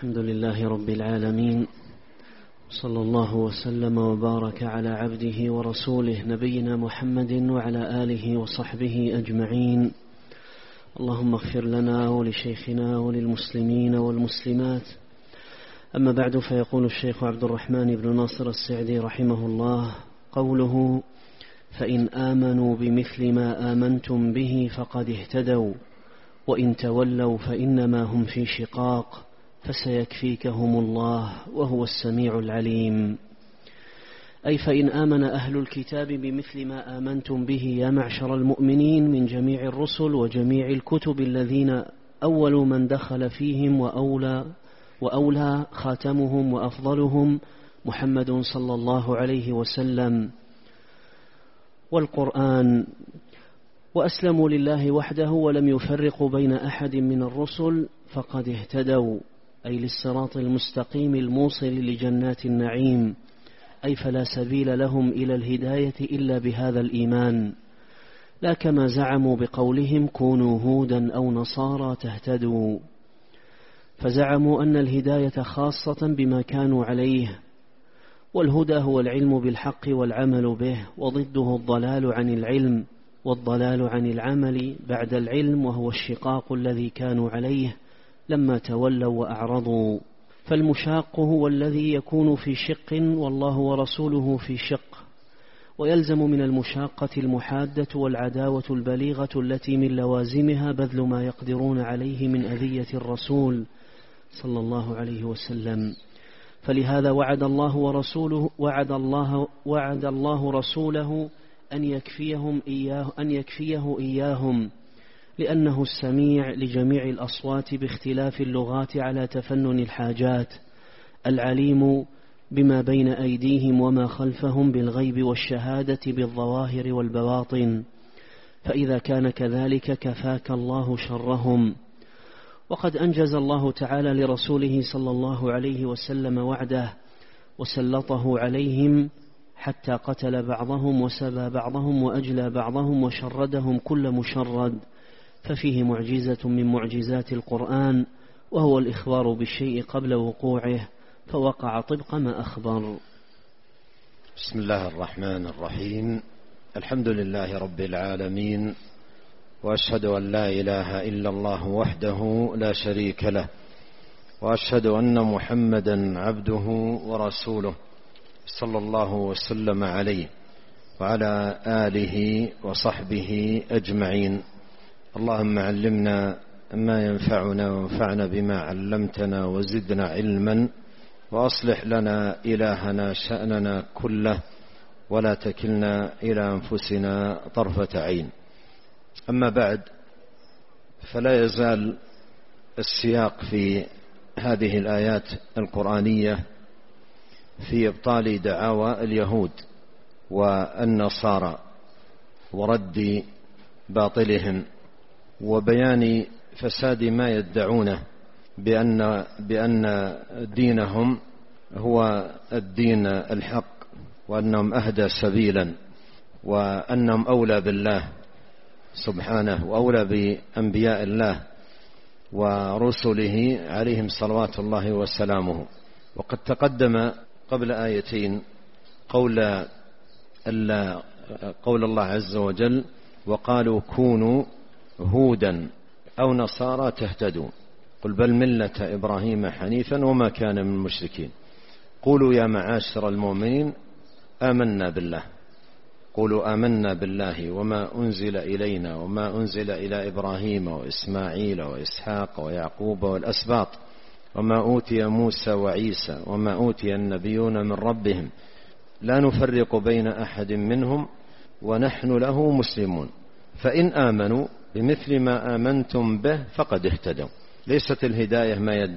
الحمد لله رب العالمين، صلى الله وسلم وبارك على عبده ورسوله نبينا محمد وعلى آله وصحبه أجمعين. اللهم اغفر لنا ولشيخنا وللمسلمين والمسلمات. أما بعد، فيقول الشيخ عبد الرحمن بن ناصر السعدي رحمه الله قوله: فإن آمنوا بمثل ما آمنتم به فقد اهتدوا، وإن تولوا فإنما هم في شقاق، فسيكفيكهم الله وهو السميع العليم. أي فإن آمن أهل الكتاب بمثل ما آمنتم به يا معشر المؤمنين من جميع الرسل وجميع الكتب الذين أول من دخل فيهم وأولى خاتمهم وأفضلهم محمد صلى الله عليه وسلم والقرآن، وأسلموا لله وحده ولم يفرقوا بين أحد من الرسل، فقد اهتدوا، أي للصراط المستقيم الموصل لجنات النعيم، أي فلا سبيل لهم إلى الهداية إلا بهذا الإيمان، لا كما زعموا بقولهم كونوا هودا أو نصارى تهتدوا، فزعموا أن الهداية خاصة بما كانوا عليه، والهدى هو العلم بالحق والعمل به، وضده الضلال عن العلم والضلال عن العمل بعد العلم، وهو الشقاق الذي كانوا عليه لما تولوا وأعرضوا. فالمشاق هو الذي يكون في شق والله ورسوله في شق، ويلزم من المشاقة المحادة والعداوة البليغة التي من لوازمها بذل ما يقدرون عليه من أذية الرسول صلى الله عليه وسلم. فلهذا وعد الله رسوله أن يكفيه إياهم، لأنه السميع لجميع الأصوات باختلاف اللغات على تفنن الحاجات، العليم بما بين أيديهم وما خلفهم بالغيب والشهادة بالظواهر والبواطن، فإذا كان كذلك كفاك الله شرهم. وقد أنجز الله تعالى لرسوله صلى الله عليه وسلم وعده وسلطه عليهم حتى قتل بعضهم وسبى بعضهم وأجلى بعضهم وشردهم كل مشرد، ففيه معجزة من معجزات القرآن، وهو الإخبار بالشيء قبل وقوعه، فوقع طبق ما أخبر. بسم الله الرحمن الرحيم. الحمد لله رب العالمين، وأشهد أن لا إله إلا الله وحده لا شريك له، وأشهد أن محمدا عبده ورسوله صلى الله وسلم عليه وعلى آله وصحبه أجمعين. اللهم علمنا ما ينفعنا وانفعنا بما علمتنا وزدنا علما، وأصلح لنا إلهنا شأننا كله، ولا تكلنا إلى أنفسنا طرفة عين. أما بعد، فلا يزال السياق في هذه الآيات القرآنية في إبطال دعاوى اليهود والنصارى ورد باطلهم، وبيان فساد ما يدعونه بأن دينهم هو الدين الحق، وأنهم أهدى سبيلا، وأنهم أولى بالله سبحانه وأولى بأنبياء الله ورسله عليهم صلوات الله وسلامه. وقد تقدم قبل آيتين قول الله عز وجل: وقالوا كونوا هودا أو نصارى تهتدوا، قل بل ملة إبراهيم حنيفا وما كان من المشركين. قولوا يا معاشر المؤمنين آمنا بالله، قولوا آمنا بالله وما أنزل إلينا وما أنزل إلى إبراهيم وإسماعيل وإسحاق ويعقوب والأسباط وما أوتي موسى وعيسى وما أوتي النبيون من ربهم لا نفرق بين أحد منهم ونحن له مسلمون، فإن آمنوا بمثل ما آمنتم به فقد اهتدوا. ليست الهداية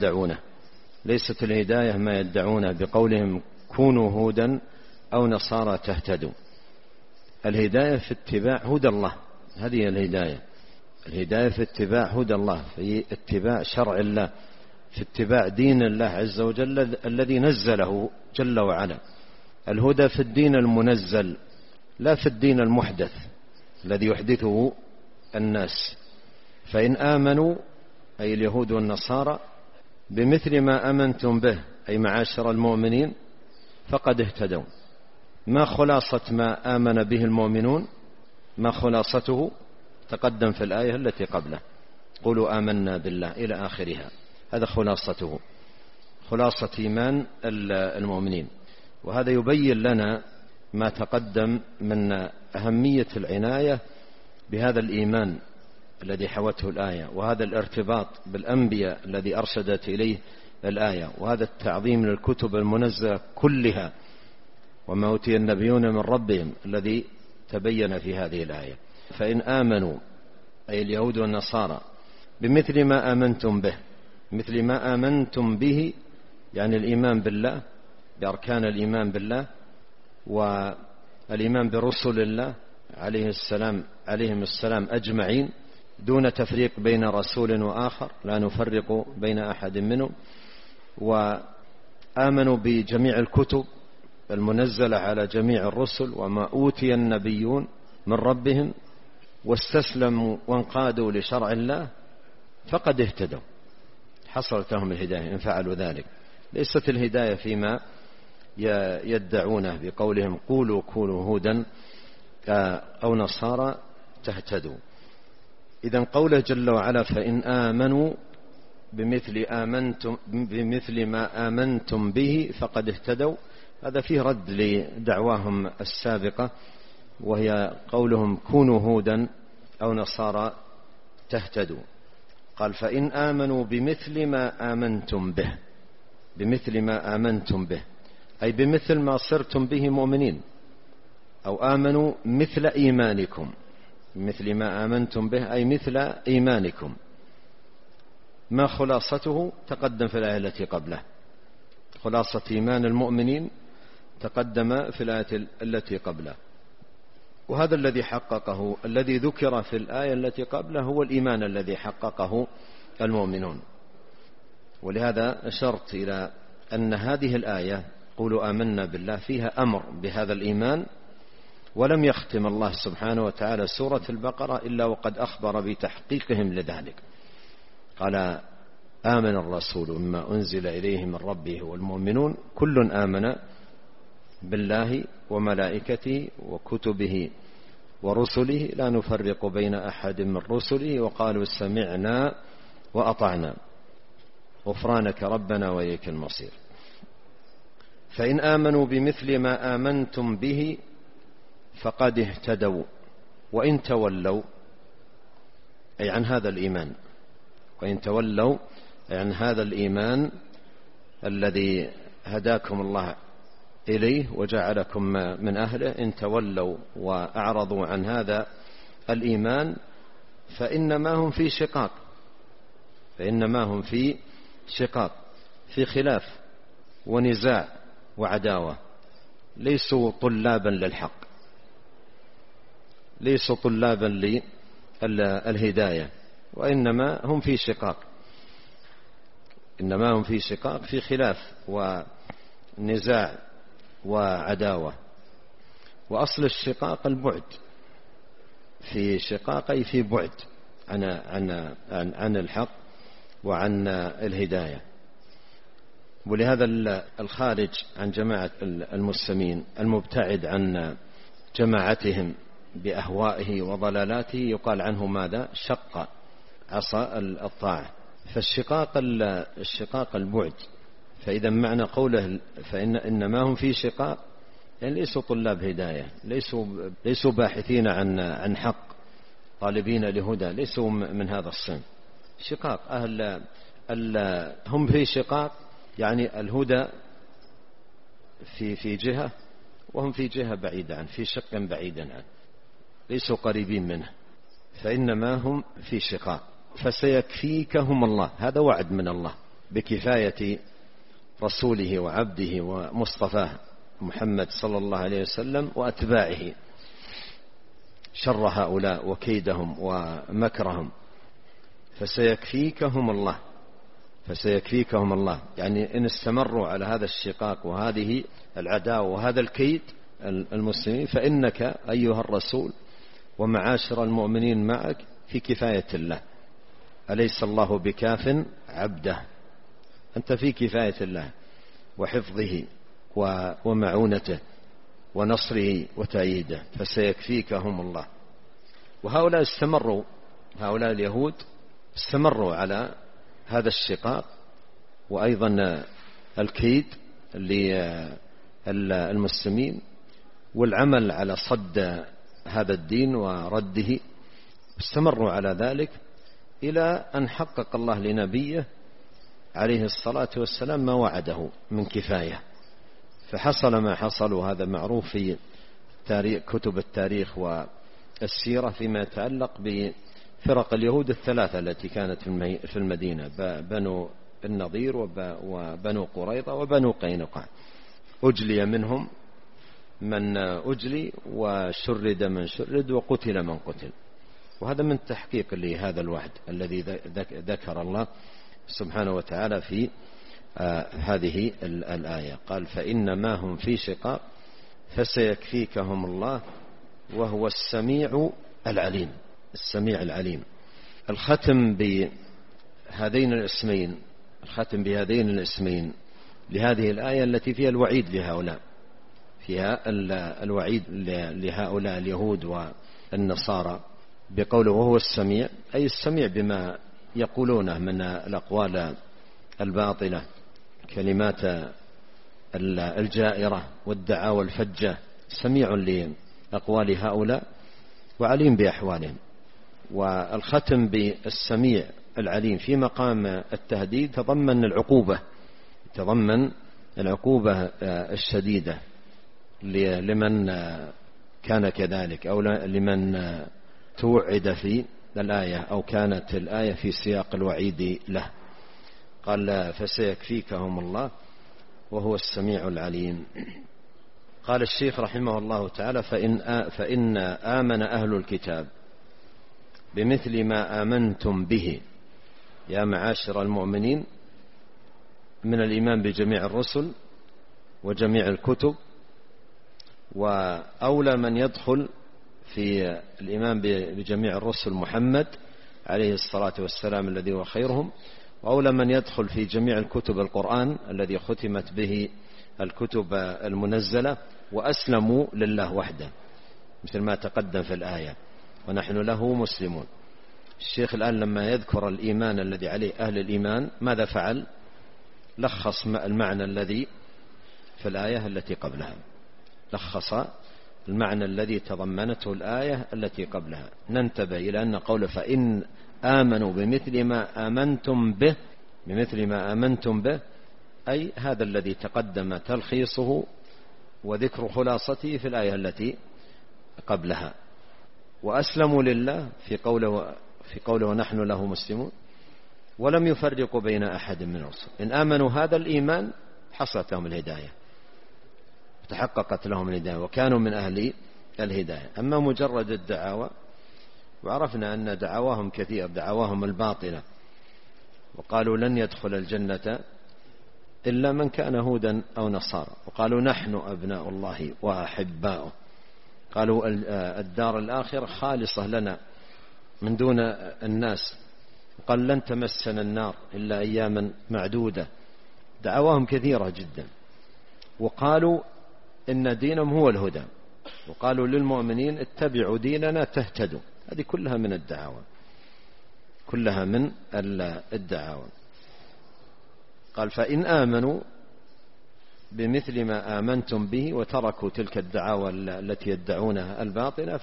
ما يدعونه بقولهم كونوا هودا أو نصارى تهتدوا. الهداية في اتباع هدى الله، هذه الهداية في اتباع هدى الله، في اتباع شرع الله، في اتباع دين الله عز وجل الذي نزله جل وعلا. الهدى في الدين المنزل، لا في الدين المحدث الذي يحدثه الناس. فإن آمنوا أي اليهود والنصارى بمثل ما آمنتم به أي معاشر المؤمنين فقد اهتدوا. ما خلاصة ما آمن به المؤمنون؟ ما خلاصته؟ تقدم في الآية التي قبله، قولوا آمنا بالله إلى آخرها، هذا خلاصته، خلاصة إيمان المؤمنين. وهذا يبين لنا ما تقدم من أهمية العناية بهذا الإيمان الذي حوته الآية، وهذا الارتباط بالأنبياء الذي أرشدت إليه الآية، وهذا التعظيم للكتب المنزلة كلها وما أوتي النبيون من ربهم الذي تبين في هذه الآية. فإن آمنوا أي اليهود والنصارى بمثل ما آمنتم به، مثل ما آمنتم به يعني الإيمان بالله، بأركان الإيمان بالله والإيمان برسل الله عليهم السلام أجمعين دون تفريق بين رسول وآخر، لا نفرق بين أحد منهم، وآمنوا بجميع الكتب المنزلة على جميع الرسل وما أوتي النبيون من ربهم، واستسلموا وانقادوا لشرع الله فقد اهتدوا، حصلت لهم الهداية إن فعلوا ذلك. ليست الهداية فيما يدعونه بقولهم قولوا كونوا هودا أو نصارى تهتدوا. إذن قوله جل وعلا فإن آمنوا بمثل ما آمنتم به فقد اهتدوا، هذا فيه رد لدعواهم السابقة وهي قولهم كونوا هودا أو نصارى تهتدوا. قال فإن آمنوا بمثل ما آمنتم به، بمثل ما آمنتم به أي بمثل ما صرتم به مؤمنين، أو آمنوا مثل إيمانكم، مثل ما آمنتم به أي مثل إيمانكم. ما خلاصته؟ تقدم في الآية التي قبله، خلاصة إيمان المؤمنين تقدم في الآية التي قبله، وهذا الذي حققه الذي ذكر في الآية التي قبله هو الإيمان الذي حققه المؤمنون. ولهذا أشرت إلى أن هذه الآية قولوا آمنا بالله فيها أمر بهذا الإيمان، ولم يختم الله سبحانه وتعالى سورة البقرة إلا وقد أخبر بتحقيقهم لذلك. قال آمن الرسول مما أنزل إليه من ربه والمؤمنون كل آمن بالله وملائكته وكتبه ورسله لا نفرق بين أحد من رسله وقالوا سمعنا وأطعنا غفرانك ربنا وإليك المصير. فإن آمنوا بمثل ما آمنتم به فقد اهتدوا وإن تولوا أي عن هذا الإيمان، وإن تولوا أي عن هذا الإيمان الذي هداكم الله إليه وجعلكم من أهله، إن تولوا وأعرضوا عن هذا الإيمان فإنما هم في شقاق، فإنما هم في شقاق، في خلاف ونزاع وعداوة، ليسوا طلابا للحق، ليسوا طلابا للهداية، وإنما هم في شقاق، إنما هم في شقاق، في خلاف ونزاع وعداوة. وأصل الشقاق البعد، في شقاق أي في بعد عن الحق وعن الهداية. ولهذا الخارج عن جماعة المسلمين المبتعد عن جماعتهم بأهوائه وضلالاته يقال عنه ماذا؟ شق عصا الطاعة. فالشقاق البعد. فإذا معنى قوله إنما هم في شقاق يعني ليسوا طلاب هداية، ليسوا باحثين عن حق، طالبين لهدى، ليسوا من هذا الصنف. شقاق هم في شقاق يعني الهدى في جهة وهم في جهة بعيدة عنه، في شق بعيدا عنه، ليسوا قريبين منه، فإنما هم في شقاق. فسيكفيكهم الله، هذا وعد من الله بكفاية رسوله وعبده ومصطفاه محمد صلى الله عليه وسلم وأتباعه شر هؤلاء وكيدهم ومكرهم. فسيكفيكهم الله، فسيكفيكهم الله يعني إن استمروا على هذا الشقاق وهذه العداوة وهذا الكيد المسلمين فإنك أيها الرسول ومعاشر المؤمنين معك في كفاية الله. أليس الله بكاف عبده أنت في كفاية الله وحفظه ومعونته ونصره وتأييده، فسيكفيكهم الله. وهؤلاء استمروا، هؤلاء اليهود استمروا على هذا الشقاق وأيضا الكيد للمسلمين والعمل على صد هذا الدين ورده، استمروا على ذلك إلى أن حقق الله لنبيه عليه الصلاة والسلام ما وعده من كفاية، فحصل ما حصل. وهذا معروف في كتب التاريخ والسيرة فيما يتعلق بفرق اليهود الثلاثة التي كانت في المدينة، بنو النضير وبنو قريظة وبنو قينقاع. أجلي منهم من أجلي وشرد من شرد وقتل من قتل. وهذا من تحقيق لهذا الوعد الذي ذكر الله سبحانه وتعالى في هذه الآية. قال فإنما هم في شقاق فسيكفيكهم الله وهو السميع العليم. السميع العليم. الختم بهذين الاسمين لهذه الآية التي فيها الوعيد لهؤلاء، فيها الوعيد لهؤلاء اليهود والنصارى بقوله وهو السميع، أي السميع بما يقولونه من الأقوال الباطلة، كلمات الجائرة والدعاوى الفجة، سميع لأقوال هؤلاء وعليم بأحوالهم. والختم بالسميع العليم في مقام التهديد تضمن العقوبة الشديدة لمن كان كذلك أو لمن توعد في الآية أو كانت الآية في سياق الوعيد له. قال فسيكفيكهم الله وهو السميع العليم. قال الشيخ رحمه الله تعالى فإن آمن أهل الكتاب بمثل ما آمنتم به يا معاشر المؤمنين من الإيمان بجميع الرسل وجميع الكتب، وأولى من يدخل في الإيمان بجميع الرسل محمد عليه الصلاة والسلام الذي هو خيرهم، وأولى من يدخل في جميع الكتب القرآن الذي ختمت به الكتب المنزلة، وأسلموا لله وحده مثل ما تقدم في الآية ونحن له مسلمون. الشيخ الآن لما يذكر الإيمان الذي عليه أهل الإيمان ماذا فعل؟ لخص المعنى الذي في الآية التي قبلها، لخص المعنى الذي تضمنته الآية التي قبلها. ننتبه إلى أن قول فإن آمنوا بمثل ما آمنتم به أي هذا الذي تقدم تلخيصه وذكر خلاصته في الآية التي قبلها. وأسلموا لله في قوله ونحن له مسلمون، ولم يفرقوا بين أحد من الرسل. إن آمنوا هذا الإيمان حصلت لهم الهداية، تحققت لهم الهداية وكانوا من أهل الهداية. أما مجرد الدعاوى، وعرفنا أن دعواهم كثير، دعواهم الباطلة، وقالوا لن يدخل الجنة إلا من كان هودا أو نصارى، وقالوا نحن أبناء الله وأحباؤه، قالوا الدار الآخرة خالصة لنا من دون الناس، قال لن تمسنا النار إلا أياما معدودة. دعواهم كثيرة جدا. وقالوا إن دينهم هو الهدى، وقالوا للمؤمنين اتبعوا ديننا تهتدوا. هذه كلها من الدعاوى، كلها من الدعاوى. قال فإن آمنوا بمثل ما آمنتم به وتركوا تلك الدعاوى التي يدعونها الباطلة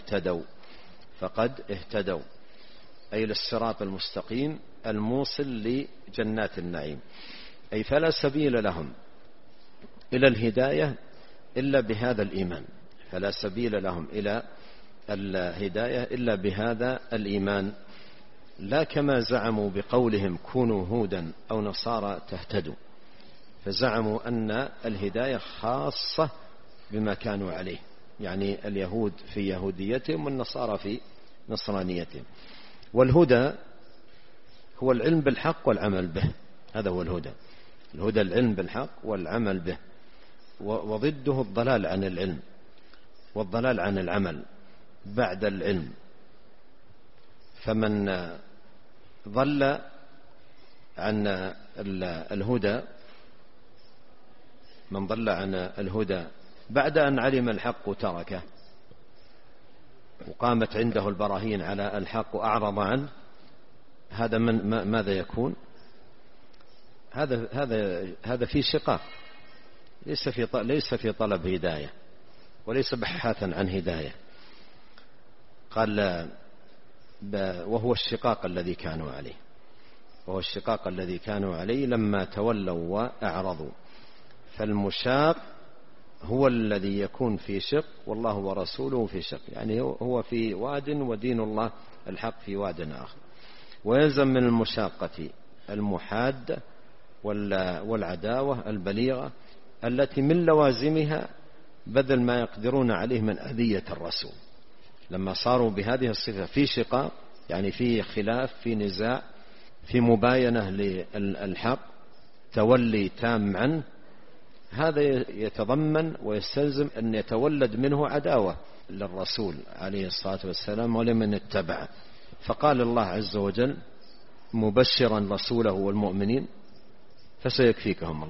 فقد اهتدوا أي للصراط المستقيم الموصل لجنات النعيم. أي فلا سبيل لهم إلى الهداية إلا بهذا الإيمان، فلا سبيل لهم إلى الهداية إلا بهذا الإيمان، لا كما زعموا بقولهم كونوا هودا أو نصارى تهتدوا، فزعموا أن الهداية خاصة بما كانوا عليه، يعني اليهود في يهوديتهم والنصارى في نصرانيتهم. والهدى هو العلم بالحق والعمل به، هذا هو الهدى. الهدى العلم بالحق والعمل به، وضده الضلال عن العلم والضلال عن العمل بعد العلم. فمن ضل عن الهدى، من ضل عن الهدى بعد أن علم الحق تركه، وقامت عنده البراهين على الحق وأعرض عنه، هذا ماذا يكون؟ هذا في شقاق، ليس في طلب هداية، وليس بحثا عن هداية. قال وهو الشقاق الذي كانوا عليه لما تولوا وأعرضوا. فالمشاق هو الذي يكون في شق، والله ورسوله في شق، يعني هو في واد ودين الله الحق في واد آخر. ويلزم من المشاقة المحادة والعداوة البليغة التي من لوازمها بذل ما يقدرون عليه من أذية الرسول. لما صاروا بهذه الصفة في شقاق، يعني في خلاف، في نزاع، في مباينة للحق، تولي تام عنه، هذا يتضمن ويستلزم أن يتولد منه عداوة للرسول عليه الصلاة والسلام ولمن اتبعه. فقال الله عز وجل مبشرا رسوله والمؤمنين فسيكفيكهم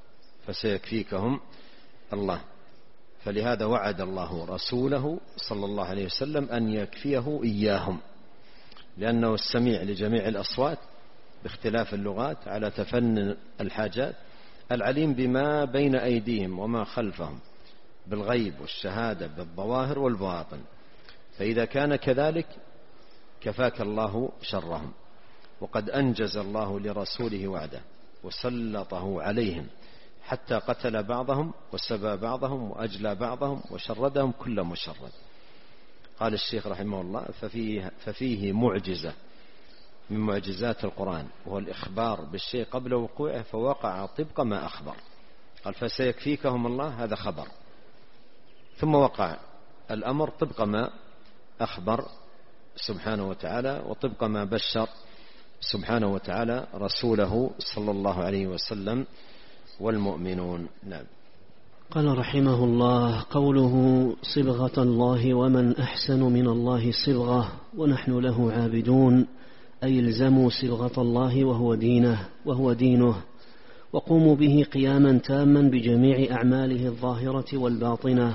الله. فلهذا وعد الله رسوله صلى الله عليه وسلم أن يكفيه إياهم، لأنه السميع لجميع الأصوات باختلاف اللغات على تفنن الحاجات، العليم بما بين أيديهم وما خلفهم بالغيب والشهادة بالظواهر والبواطن. فإذا كان كذلك كفاك الله شرهم. وقد أنجز الله لرسوله وعده وسلطه عليهم حتى قتل بعضهم وسبى بعضهم وأجلى بعضهم وشردهم كل مشرد. قال الشيخ رحمه الله ففيه معجزة من معجزات القرآن، وهو الإخبار بالشيء قبل وقوعه فوقع طبق ما أخبر. قال فسيكفيكهم الله، هذا خبر، ثم وقع الأمر طبق ما أخبر سبحانه وتعالى وطبق ما بشر سبحانه وتعالى رسوله صلى الله عليه وسلم والمؤمنون. نعم. قال رحمه الله: قوله صبغة الله ومن أحسن من الله صبغة ونحن له عابدون، أي الزموا صبغة الله وهو دينه، وقوموا به قياما تاما بجميع أعماله الظاهرة والباطنة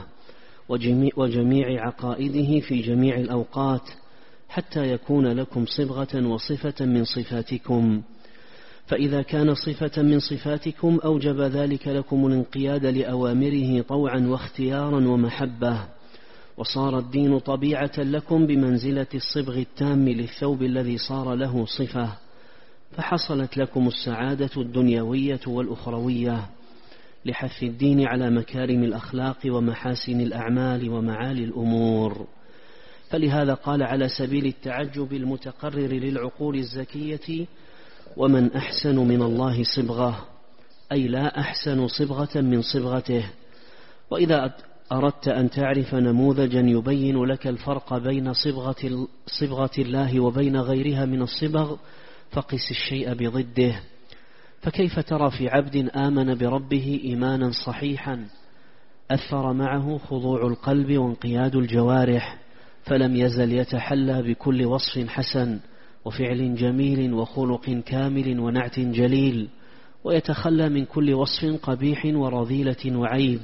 وجميع عقائده في جميع الأوقات، حتى يكون لكم صبغة وصفة من صفاتكم. فإذا كان صفة من صفاتكم أوجب ذلك لكم الانقياد لأوامره طوعا واختيارا ومحبة، وصار الدين طبيعة لكم بمنزلة الصبغ التام للثوب الذي صار له صفة، فحصلت لكم السعادة الدنيوية والأخروية لحث الدين على مكارم الأخلاق ومحاسن الأعمال ومعالي الأمور. فلهذا قال على سبيل التعجب المتقرر للعقول الزكية: ومن أحسن من الله صبغة، أي لا أحسن صبغة من صبغته. وإذا أردت أن تعرف نموذجا يبين لك الفرق بين صبغة الله وبين غيرها من الصبغ فقس الشيء بضده. فكيف ترى في عبد آمن بربه إيمانا صحيحا أثر معه خضوع القلب وانقياد الجوارح، فلم يزل يتحلى بكل وصف حسن وفعل جميل وخلق كامل ونعت جليل، ويتخلى من كل وصف قبيح ورذيلة وعيب،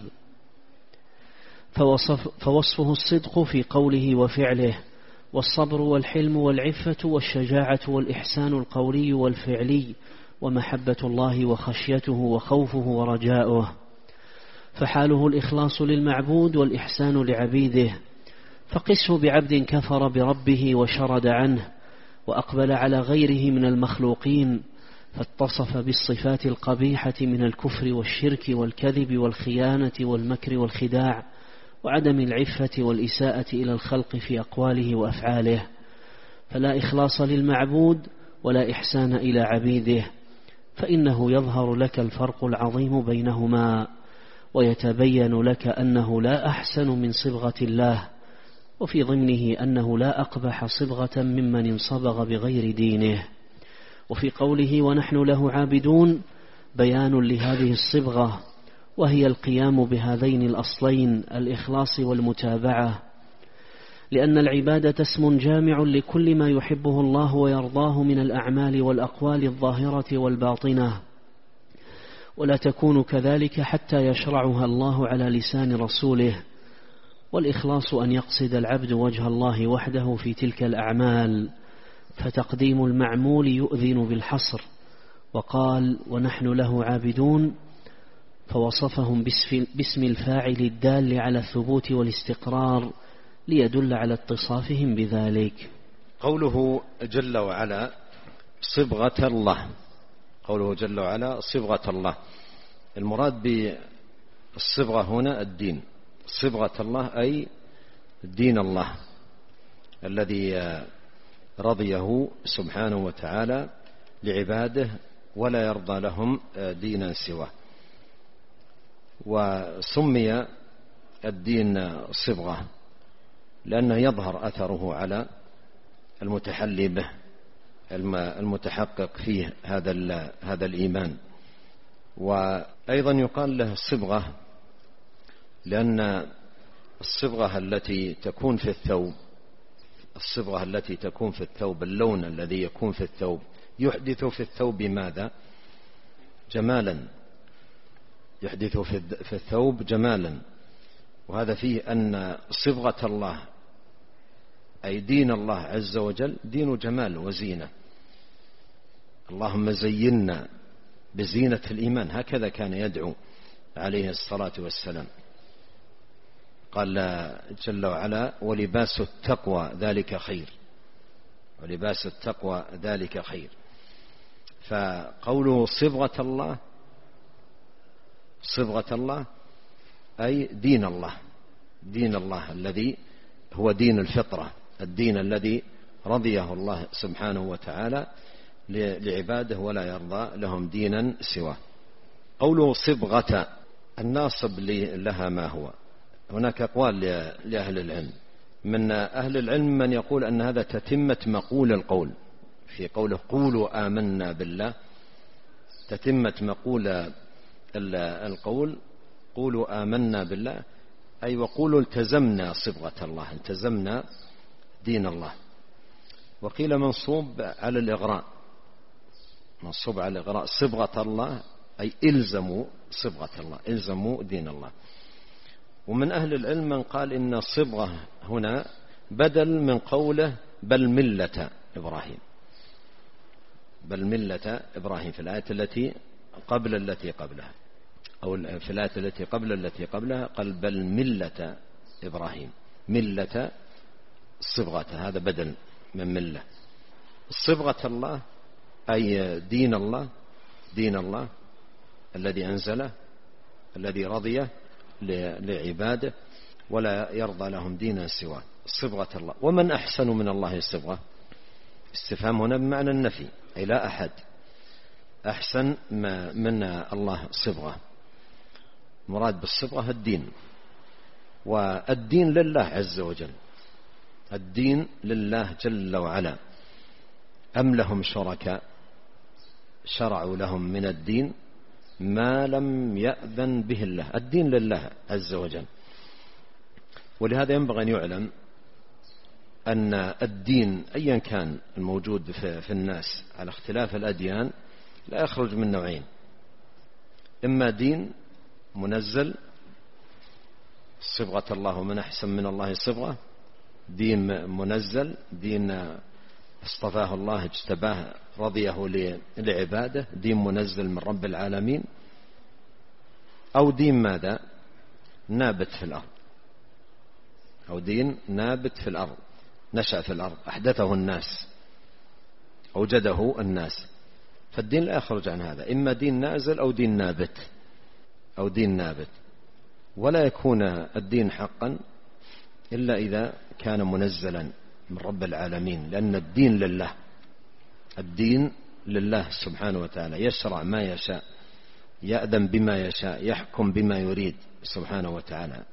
فوصفه الصدق في قوله وفعله، والصبر والحلم والعفة والشجاعة والإحسان القولي والفعلي، ومحبة الله وخشيته وخوفه ورجاؤه. فحاله الإخلاص للمعبود والإحسان لعبيده. فقسه بعبد كفر بربه وشرد عنه وأقبل على غيره من المخلوقين، فاتصف بالصفات القبيحة من الكفر والشرك والكذب والخيانة والمكر والخداع وعدم العفة والإساءة إلى الخلق في أقواله وأفعاله. فلا إخلاص للمعبود ولا إحسان إلى عبيده، فإنه يظهر لك الفرق العظيم بينهما، ويتبين لك أنه لا أحسن من صبغة الله، وفي ضمنه أنه لا أقبح صبغة ممن انصبغ بغير دينه. وفي قوله ونحن له عابدون بيان لهذه الصبغة، وهي القيام بهذين الأصلين الإخلاص والمتابعة. لأن العبادة اسم جامع لكل ما يحبه الله ويرضاه من الأعمال والأقوال الظاهرة والباطنة، ولا تكون كذلك حتى يشرعها الله على لسان رسوله. والإخلاص أن يقصد العبد وجه الله وحده في تلك الأعمال، فتقديم المعمول يؤذن بالحصر. وقال: ونحن له عابدون، فوصفهم باسم الفاعل الدال على الثبوت والاستقرار ليدل على اتصافهم بذلك. قوله جل وعلا صبغة الله، قوله جل وعلا صبغة الله، المراد بالصبغة هنا الدين. صبغة الله أي دين الله الذي رضيه سبحانه وتعالى لعباده ولا يرضى لهم دينا سواه. وسمي الدين صبغة لأنه يظهر أثره على المتحلي به، المتحقق فيه هذا الإيمان. وأيضا يقال له صبغة لأن الصبغة التي تكون في الثوب، الصبغة التي تكون في الثوب، اللون الذي يكون في الثوب يحدث في الثوب ماذا؟ جمالا، يحدث في الثوب جمالا. وهذا فيه أن صبغة الله أي دين الله عز وجل دين جمال وزينة. اللهم زينا بزينة الإيمان، هكذا كان يدعو عليه الصلاة والسلام. قال جل وعلا: ولباس التقوى ذلك خير، ولباس التقوى ذلك خير. فقوله صبغة الله، صبغة الله أي دين الله، دين الله الذي هو دين الفطرة، الدين الذي رضيه الله سبحانه وتعالى لعباده ولا يرضى لهم دينا سواه. قوله صبغة، الناصب لها ما هو؟ هناك أقوال لأهل العلم. من أهل العلم من يقول أن هذا تتمة مقول القول، في قوله قولوا آمنا بالله، تتمة مقول القول قولوا آمنا بالله، أي وقولوا التزمنا صبغة الله، التزمنا دين الله. وقيل منصوب على الإغراء، منصوب على الإغراء، صبغة الله أي إلزموا صبغة الله، إلزموا دين الله. ومن أهل العلم من قال إن الصبغة هنا بدل من قوله بل ملة إبراهيم، بل ملة إبراهيم في الآية التي قبل التي قبلها، أو في الآية التي قبل التي قبلها قال بل ملة إبراهيم، ملة صبغة، هذا بدل من ملة. صبغة الله أي دين الله، دين الله الذي أنزله، الذي رضيه لعباده ولا يرضى لهم دينا سواه، صبغة الله. ومن أحسن من الله صبغة؟ استفهام هنا بمعنى النفي، أي لا أحد أحسن من الله صبغة. مراد بالصبغة الدين، والدين لله عز وجل، الدين لله جل وعلا. أم لهم شركاء شرعوا لهم من الدين ما لم يأذن به الله، الدين لله عز وجل. ولهذا ينبغي أن يعلم أن الدين أيا كان الموجود في الناس على اختلاف الأديان لا يخرج من نوعين: إما دين منزل صبغة الله ومن أحسن من الله صبغة، دين منزل، دين اصطفاه الله اجتباه رضيه لعباده، دين منزل من رب العالمين. أو دين ماذا؟ نابت في الأرض، أو دين نابت في الأرض، نشأ في الأرض، أحدثه الناس، أوجده الناس. فالدين لا يخرج عن هذا، إما دين نازل أو دين نابت، أو دين نابت. ولا يكون الدين حقا إلا إذا كان منزلا من رب العالمين، لأن الدين لله، الدين لله سبحانه وتعالى، يشرع ما يشاء، يأذن بما يشاء، يحكم بما يريد سبحانه وتعالى.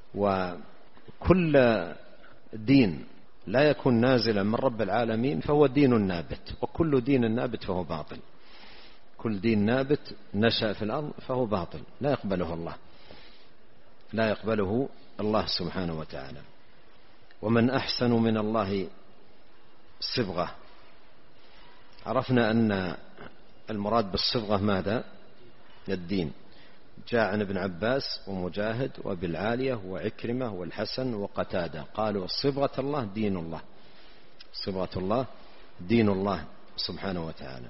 وكل دين لا يكون نازلا من رب العالمين فهو دين نابت، وكل دين نابت فهو باطل. كل دين نابت نشأ في الأرض فهو باطل، لا يقبله الله، لا يقبله الله سبحانه وتعالى. ومن أحسن من الله صبغة. عرفنا أن المراد بالصبغة ماذا؟ الدين. جاء عن ابن عباس ومجاهد وبالعالية وعكرمة والحسن وقتادة قالوا صبغة الله دين الله، صبغة الله دين الله سبحانه وتعالى.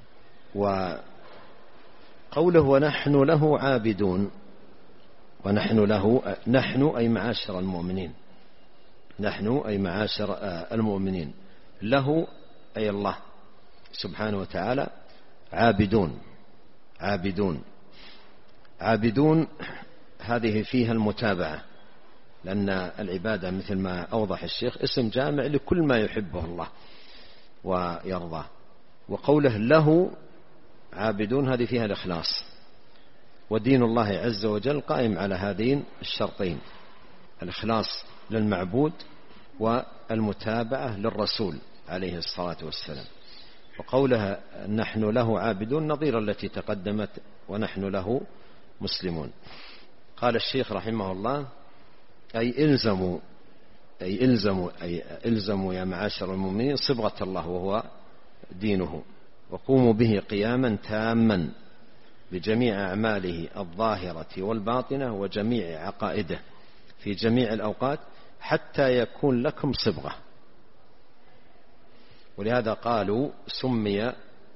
وقوله ونحن له عابدون، ونحن له، نحن أي معاشر المؤمنين، نحن أي معاشر المؤمنين، له أي الله سبحانه وتعالى، عابدون. عابدون عابدون هذه فيها المتابعة، لأن العبادة مثل ما أوضح الشيخ اسم جامع لكل ما يحبه الله ويرضاه. وقوله له عابدون هذه فيها الإخلاص، ودين الله عز وجل قائم على هذين الشرطين: الإخلاص للمعبود والمتابعة للرسول عليه الصلاة والسلام. وقولها نحن له عابدون نظير التي تقدمت ونحن له مسلمون. قال الشيخ رحمه الله أي إلزموا يا معاشر المؤمنين صبغة الله وهو دينه، وقوموا به قياما تاما بجميع أعماله الظاهرة والباطنة وجميع عقائده في جميع الأوقات حتى يكون لكم صبغة. ولهذا قالوا سمي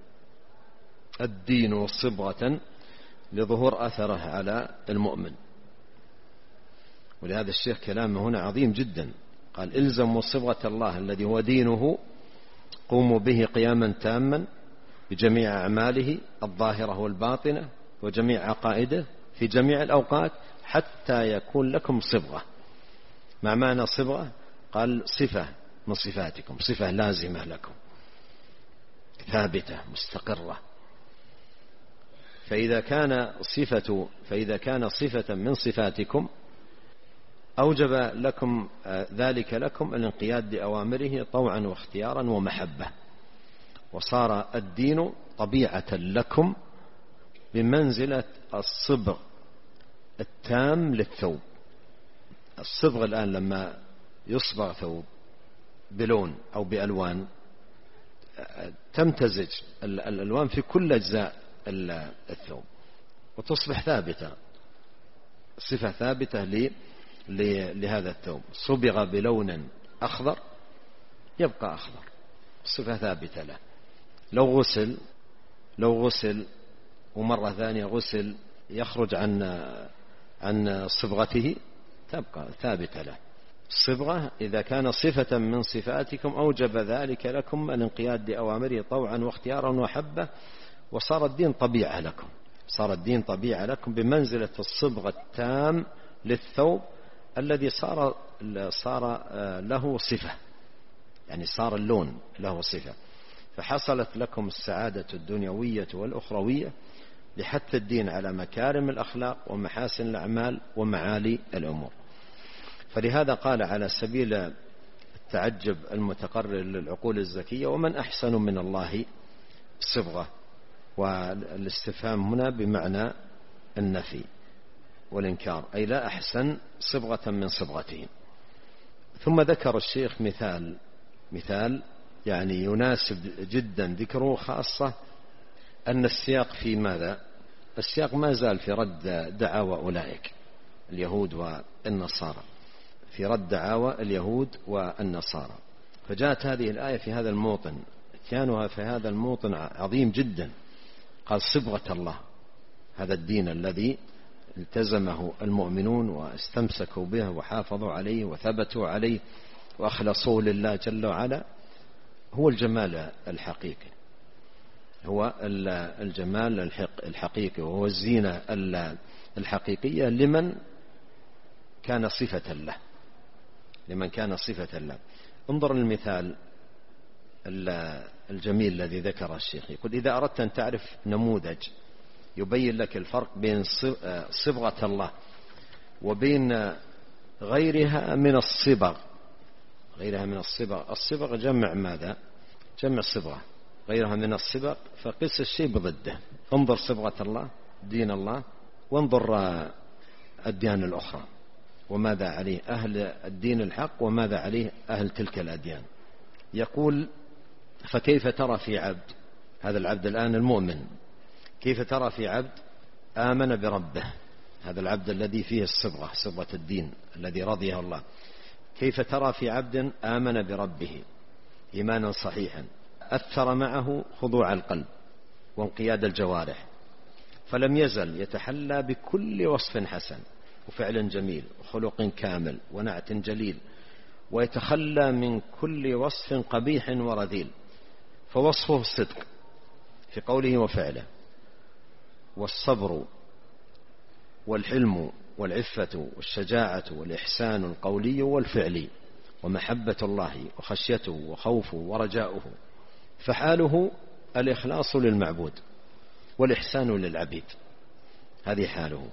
الدين صبغة لظهور أثره على المؤمن. ولهذا الشيخ كلامه هنا عظيم جدا، قال إلزموا صبغة الله الذي هو دينه، قوموا به قياما تاما بجميع أعماله الظاهرة والباطنة وجميع عقائده في جميع الأوقات حتى يكون لكم صبغة. ما معنى صبغة؟ قال صفة من صفاتكم، صفة لازمة لكم ثابتة مستقرة. فإذا كان صفة من صفاتكم أوجب لكم ذلك لكم الانقياد لأوامره طوعا واختيارا ومحبة، وصار الدين طبيعة لكم بمنزلة الصبغ التام للثوب. الصبغ الآن لما يصبغ ثوب بلون أو بألوان تمتزج الألوان في كل أجزاء الثوب وتصبح ثابتة، صفة ثابتة لهذا الثوب. صبغ بلون أخضر يبقى أخضر، صفة ثابتة له. لو غسل ومرة ثانية غسل يخرج عن صبغته تبقى ثابتة له. الصبغة إذا كان صفة من صفاتكم أوجب ذلك لكم الانقياد لأوامره طوعا واختيارا وحبة، وصار الدين طبيعة لكم، صار الدين طبيعة لكم بمنزلة الصبغة التام للثوب الذي صار له صفة، يعني صار اللون له صفة. فحصلت لكم السعادة الدنيوية والأخروية لحث الدين على مكارم الأخلاق ومحاسن الأعمال ومعالي الأمور. فلهذا قال على سبيل التعجب المتقرر للعقول الزكية ومن أحسن من الله صبغة، والاستفهام هنا بمعنى النفي والإنكار، أي لا أحسن صبغة من صبغته. ثم ذكر الشيخ مثال يعني يناسب جدا ذكره، خاصة أن السياق في ماذا؟ السياق ما زال في رد دعاوى أولئك اليهود والنصارى، في رد دعاوى اليهود والنصارى. فجاءت هذه الآية في هذا الموطن، اتيانها في هذا الموطن عظيم جدا. قال صبغة الله، هذا الدين الذي التزمه المؤمنون واستمسكوا به وحافظوا عليه وثبتوا عليه وأخلصوه لله جل وعلا، هو الجمال الحقيقي، هو الجمال الحقيقي، وهو الزينة الحقيقية لمن كان صفة له، لمن كان صفة له. انظر المثال الجميل الذي ذكره الشيخ، يقول إذا أردت أن تعرف نموذج يبين لك الفرق بين صبغة الله وبين غيرها من الصبغ. غيرها من الصبغ، الصبغ جمع ماذا؟ جمع صبغة. غيرها من الصبغ فقس الشيء بضده. انظر صبغة الله دين الله، وانظر الديانة الأخرى وماذا عليه أهل الدين الحق وماذا عليه أهل تلك الأديان. يقول: فكيف ترى في عبد، هذا العبد الآن المؤمن، كيف ترى في عبد آمن بربه، هذا العبد الذي فيه الصبغة، صبغة الدين الذي رضيه الله، كيف ترى في عبد آمن بربه إيمانا صحيحا أثر معه خضوع القلب وانقياد الجوارح، فلم يزل يتحلى بكل وصف حسن وفعل جميل وخلق كامل ونعت جليل، ويتخلى من كل وصف قبيح ورذيل، فوصفه الصدق في قوله وفعله، والصبر والحلم والعفة والشجاعة والإحسان القولي والفعلي، ومحبة الله وخشيته وخوفه ورجاؤه، فحاله الإخلاص للمعبود والإحسان للعبيد، هذه حاله.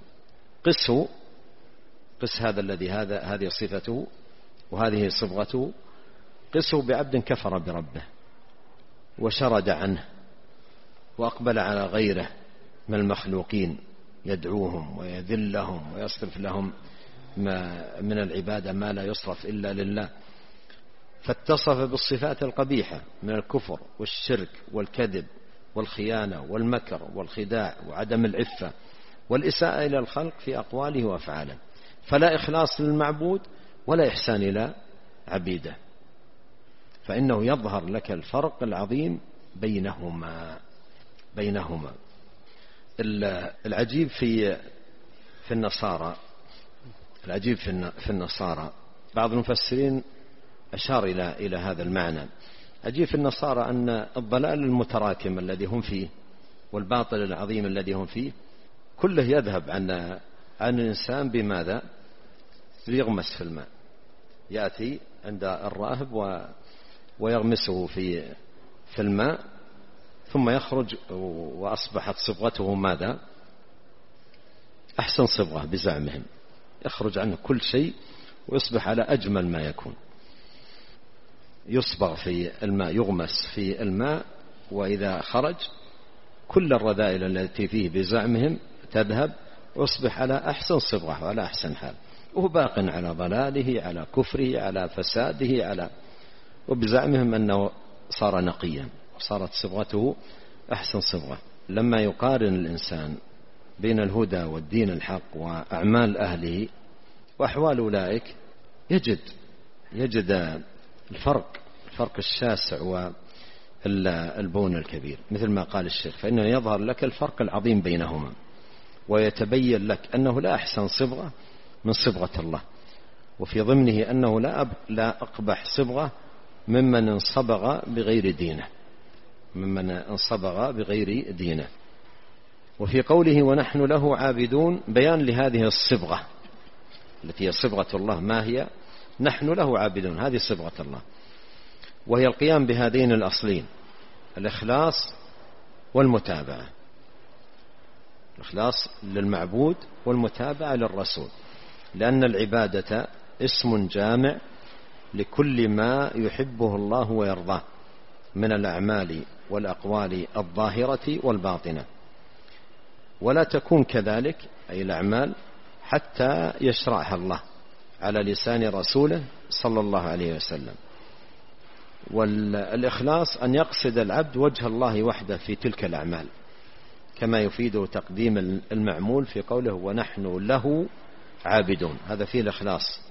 قس هذا الذي هذه صفته وهذه صبغته، قسه بعبد كفر بربه وشرد عنه وأقبل على غيره من المخلوقين يدعوهم ويذلهم ويصرف لهم من العبادة ما لا يصرف إلا لله، فاتصف بالصفات القبيحة من الكفر والشرك والكذب والخيانة والمكر والخداع وعدم العفة والإساءة إلى الخلق في أقواله وأفعاله، فلا إخلاص للمعبود ولا إحسان إلى عبيده، فإنه يظهر لك الفرق العظيم بينهما. العجيب في النصارى بعض المفسرين أشار إلى هذا المعنى. عجيب في النصارى أن الضلال المتراكم الذي هم فيه والباطل العظيم الذي هم فيه كله يذهب عن الإنسان بماذا؟ يغمس في الماء، يأتي عند الراهب ويغمسه في الماء ثم يخرج وأصبحت صبغته ماذا؟ أحسن صبغة بزعمهم، يخرج عنه كل شيء ويصبح على أجمل ما يكون. يصبغ في الماء، يغمس في الماء، وإذا خرج كل الرذائل التي فيه بزعمهم تذهب ويصبح على أحسن صبغة وعلى أحسن حال، وهو باق على ضلاله، على كفره، على فساده، وبزعمهم أنه صار نقيا وصارت صبغته أحسن صبغة. لما يقارن الإنسان بين الهدى والدين الحق وأعمال أهله وأحوال أولئك يجد الفرق الشاسع والبون الكبير، مثل ما قال الشيخ، فإنه يظهر لك الفرق العظيم بينهما، ويتبين لك أنه لا أحسن صبغة من صبغة الله، وفي ضمنه أنه لا أقبح صبغة ممن انصبغ بغير دينه. وفي قوله ونحن له عابدون بيان لهذه الصبغة التي هي صبغة الله، ما هي؟ نحن له عابدون، هذه صبغة الله، وهي القيام بهذين الأصلين، الإخلاص والمتابعة، الإخلاص للمعبود والمتابعة للرسول، لأن العبادة اسم جامع لكل ما يحبه الله ويرضاه من الأعمال والأقوال الظاهرة والباطنة، ولا تكون كذلك أي الأعمال حتى يشرعها الله على لسان رسوله صلى الله عليه وسلم. والإخلاص أن يقصد العبد وجه الله وحده في تلك الأعمال، كما يفيد تقديم المعمول في قوله ونحن له عابدون، هذا فيه الإخلاص.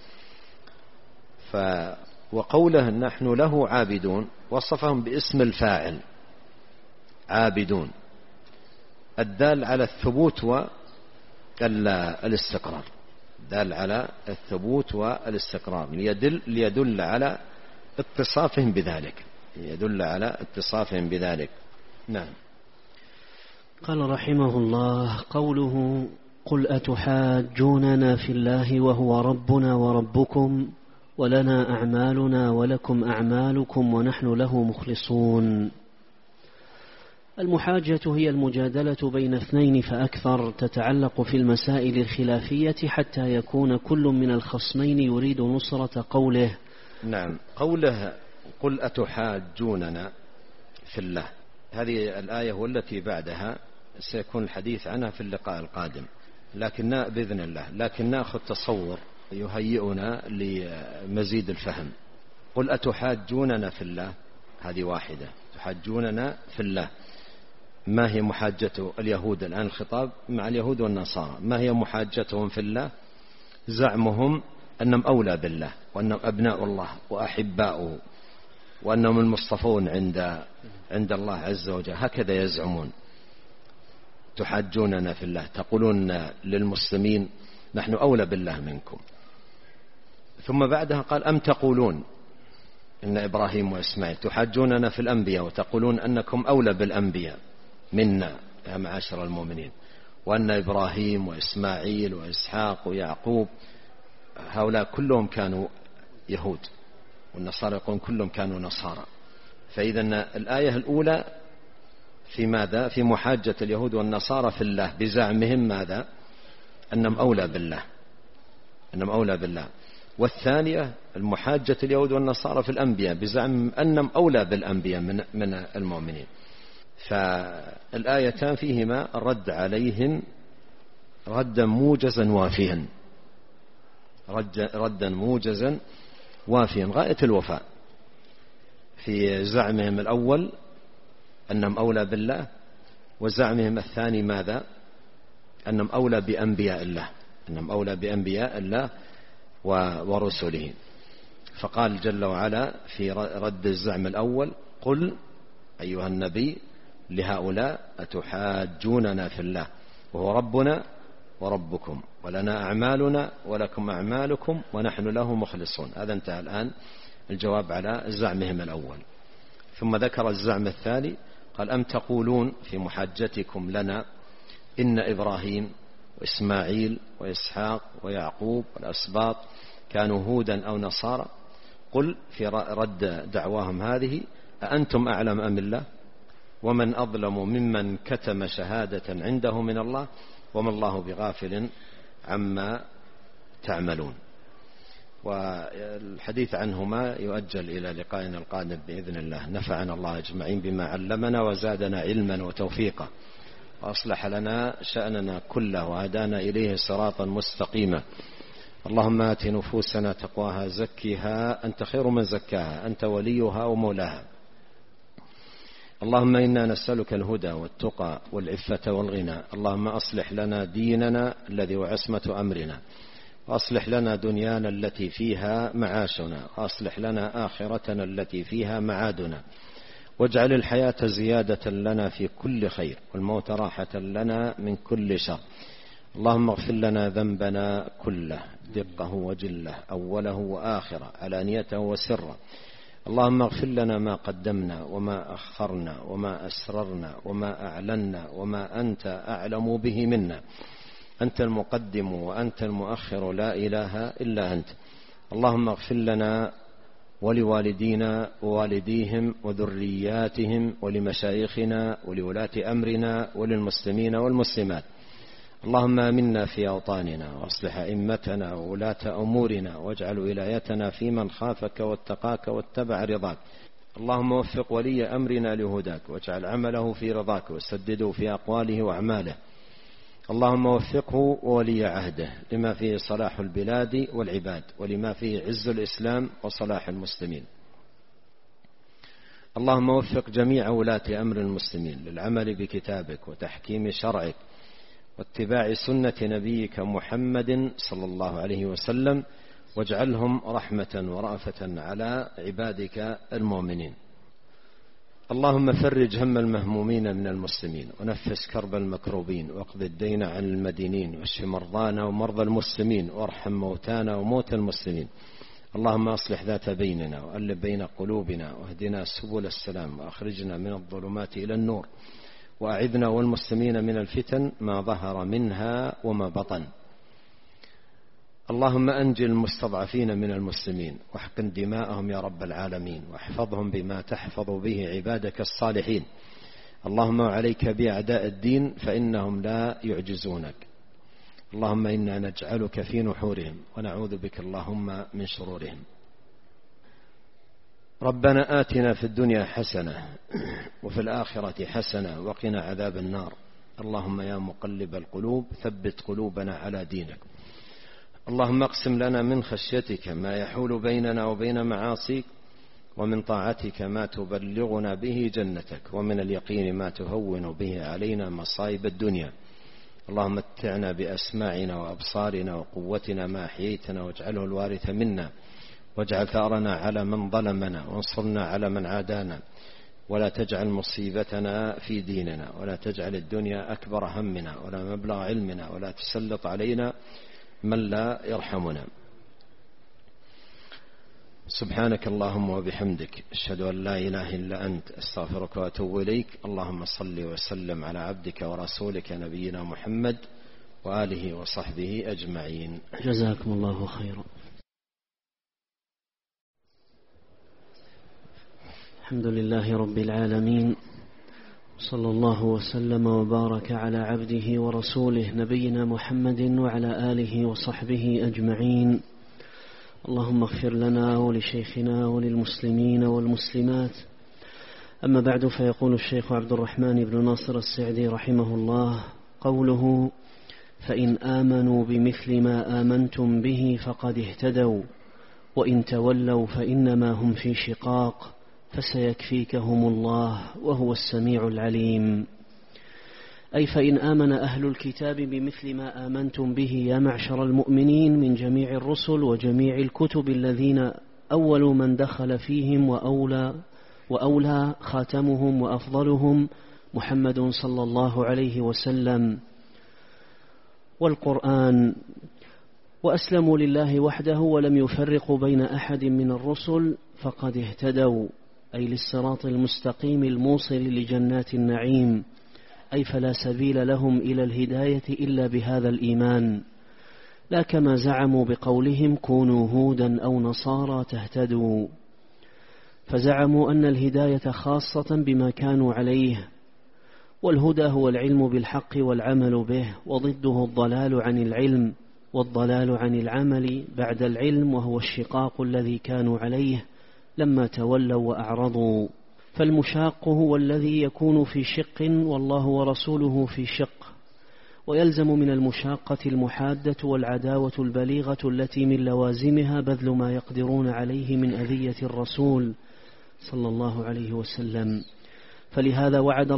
وقوله نحن له عابدون وصفهم باسم الفاعل عابدون الدال على الثبوت والاستقرار، دال على الثبوت والاستقرار، ليدل على اتصافهم بذلك. نعم. قال رحمه الله: قوله قل أتحاجوننا في الله وهو ربنا وربكم ولنا أعمالنا ولكم أعمالكم ونحن له مخلصون. المحاجة هي المجادلة بين اثنين فأكثر، تتعلق في المسائل الخلافية حتى يكون كل من الخصمين يريد نصرة قوله. نعم. قوله قل أتحاجوننا في الله، هذه الآية والتي بعدها سيكون الحديث عنها في اللقاء القادم، لكن بإذن الله، لكن نأخذ تصور يهيئنا لمزيد الفهم. قل أتحاجوننا في الله، هذه واحدة، تحاجوننا في الله. ما هي محاجة اليهود الآن؟ الخطاب مع اليهود والنصارى. ما هي محاجتهم في الله؟ زعمهم أنهم أولى بالله، وأنهم أبناء الله وأحباؤه، وأنهم المصطفون عند الله عز وجل. هكذا يزعمون. تحاجوننا في الله، تقولون للمسلمين نحن أولى بالله منكم. ثم بعدها قال أم تقولون إن إبراهيم وإسماعيل، تحاجوننا في الأنبياء وتقولون أنكم أولى بالأنبياء منا يا معاشر المؤمنين، وأن إبراهيم وإسماعيل وإسحاق ويعقوب هؤلاء كلهم كانوا يهود، والنصارى يقولون كلهم كانوا نصارى. فإذا الآية الأولى في ماذا؟ في محاجة اليهود والنصارى في الله بزعمهم ماذا؟ أنهم أولى بالله، أنهم أولى بالله. والثانية المحاجة اليهود والنصارى في الأنبياء بزعم أنهم أولى بالأنبياء من المؤمنين. فالآيتان فيهما الرد عليهم ردا موجزا وافيا، ردا موجزا وافيا غاية الوفاء في زعمهم الأول أنهم أولى بالله، وزعمهم الثاني ماذا؟ أنهم أولى بأنبياء الله، أنهم أولى بأنبياء الله ورسله. فقال جل وعلا في رد الزعم الأول قل أيها النبي لهؤلاء أتحاجوننا في الله وهو ربنا وربكم ولنا أعمالنا ولكم أعمالكم ونحن له مخلصون. هذا انتهى الآن الجواب على زعمهم الأول. ثم ذكر الزعم الثاني قال أم تقولون في محاجتكم لنا إن إبراهيم وإسماعيل وإسحاق ويعقوب والأسباط كانوا هودا أو نصارى. قل في رد دعواهم هذه أأنتم أعلم أم الله ومن أظلم ممن كتم شهادة عنده من الله وما الله بغافل عما تعملون. والحديث عنهما يؤجل إلى لقائنا القادم بإذن الله. نفعنا الله أجمعين بما علمنا وزادنا علما وتوفيقا وأصلح لنا شأننا كله وهدانا إليه صراطا مستقيما. اللهم آت نفوسنا تقواها زكها أنت خير من زكاها أنت وليها ومولاها. اللهم إنا نسألك الهدى والتقى والعفة والغنى. اللهم أصلح لنا ديننا الذي هو عصمة أمرنا، وأصلح لنا دنيانا التي فيها معاشنا، وأصلح لنا آخرتنا التي فيها معادنا، واجعل الحياة زيادة لنا في كل خير والموت راحة لنا من كل شر. اللهم اغفر لنا ذنبنا كله دقه وجله أوله وآخره علانيته وسره. اللهم اغفر لنا ما قدمنا وما أخرنا وما أسررنا وما أعلنا وما أنت أعلم به منا. أنت المقدم وأنت المؤخر لا إله إلا أنت. اللهم اغفر لنا ولوالدينا ووالديهم وذرياتهم ولمشايخنا ولولاة أمرنا وللمسلمين والمسلمات. اللهم آمنا في أوطاننا واصلح أئمتنا وولاة أمورنا واجعل ولايتنا في من خافك واتقاك واتبع رضاك. اللهم وفق ولي أمرنا لهداك واجعل عمله في رضاك وسدده في أقواله وأعماله. اللهم وفقه وولي عهده لما فيه صلاح البلاد والعباد ولما فيه عز الإسلام وصلاح المسلمين. اللهم وفق جميع ولاة أمر المسلمين للعمل بكتابك وتحكيم شرعك واتباع سنة نبيك محمد صلى الله عليه وسلم، واجعلهم رحمة ورأفة على عبادك المؤمنين. اللهم فرج هم المهمومين من المسلمين ونفس كرب المكروبين واقض الدين عن المدينين واشف مرضانا ومرضى المسلمين وارحم موتانا وموتى المسلمين. اللهم أصلح ذات بيننا وألف بين قلوبنا واهدنا سبل السلام وأخرجنا من الظلمات إلى النور وأعذنا والمسلمين من الفتن ما ظهر منها وما بطن. اللهم أنجي المستضعفين من المسلمين واحقن دماءهم يا رب العالمين واحفظهم بما تحفظ به عبادك الصالحين. اللهم عليك بأعداء الدين فإنهم لا يعجزونك. اللهم إنا نجعلك في نحورهم ونعوذ بك اللهم من شرورهم. ربنا آتنا في الدنيا حسنة وفي الآخرة حسنة وقنا عذاب النار. اللهم يا مقلب القلوب ثبت قلوبنا على دينك. اللهم اقسم لنا من خشيتك ما يحول بيننا وبين معاصيك، ومن طاعتك ما تبلغنا به جنتك، ومن اليقين ما تهون به علينا مصائب الدنيا. اللهم متعنا بأسماعنا وأبصارنا وقوتنا ما أحييتنا، واجعله الوارث منا، واجعل ثأرنا على من ظلمنا، وانصرنا على من عادانا، ولا تجعل مصيبتنا في ديننا، ولا تجعل الدنيا أكبر همنا ولا مبلغ علمنا، ولا تسلط علينا من لا يرحمنا. سبحانك اللهم وبحمدك، أشهد أن لا إله إلا أنت، أستغفرك وأتوب إليك. اللهم صل وسلم على عبدك ورسولك نبينا محمد وآله وصحبه أجمعين. جزاكم الله خيرا. الحمد لله رب العالمين، صلى الله وسلم وبارك على عبده ورسوله نبينا محمد وعلى آله وصحبه أجمعين. اللهم اغفر لنا ولشيخنا وللمسلمين والمسلمات. أما بعد، فيقول الشيخ عبد الرحمن بن ناصر السعدي رحمه الله: قوله: فإن آمنوا بمثل ما آمنتم به فقد اهتدوا، وإن تولوا فإنما هم في شقاق، فسيكفيكهم الله وهو السميع العليم. أي فإن آمن أهل الكتاب بمثل ما آمنتم به يا معشر المؤمنين من جميع الرسل وجميع الكتب الذين أول من دخل فيهم وأولى خاتمهم وأفضلهم محمد صلى الله عليه وسلم والقرآن، وأسلموا لله وحده ولم يفرقوا بين أحد من الرسل فقد اهتدوا، أي للصراط المستقيم الموصل لجنات النعيم، أي فلا سبيل لهم إلى الهداية إلا بهذا الإيمان، لا كما زعموا بقولهم كونوا هودا أو نصارى تهتدوا، فزعموا أن الهداية خاصة بما كانوا عليه، والهدى هو العلم بالحق والعمل به، وضده الضلال عن العلم والضلال عن العمل بعد العلم، وهو الشقاق الذي كانوا عليه لما تولوا وأعرضوا. فالمشاق هو الذي يكون في شق والله ورسوله في شق، ويلزم من المشاقة المحادة والعداوة البليغة التي من لوازمها بذل ما يقدرون عليه من أذية الرسول صلى الله عليه وسلم. فلهذا وعد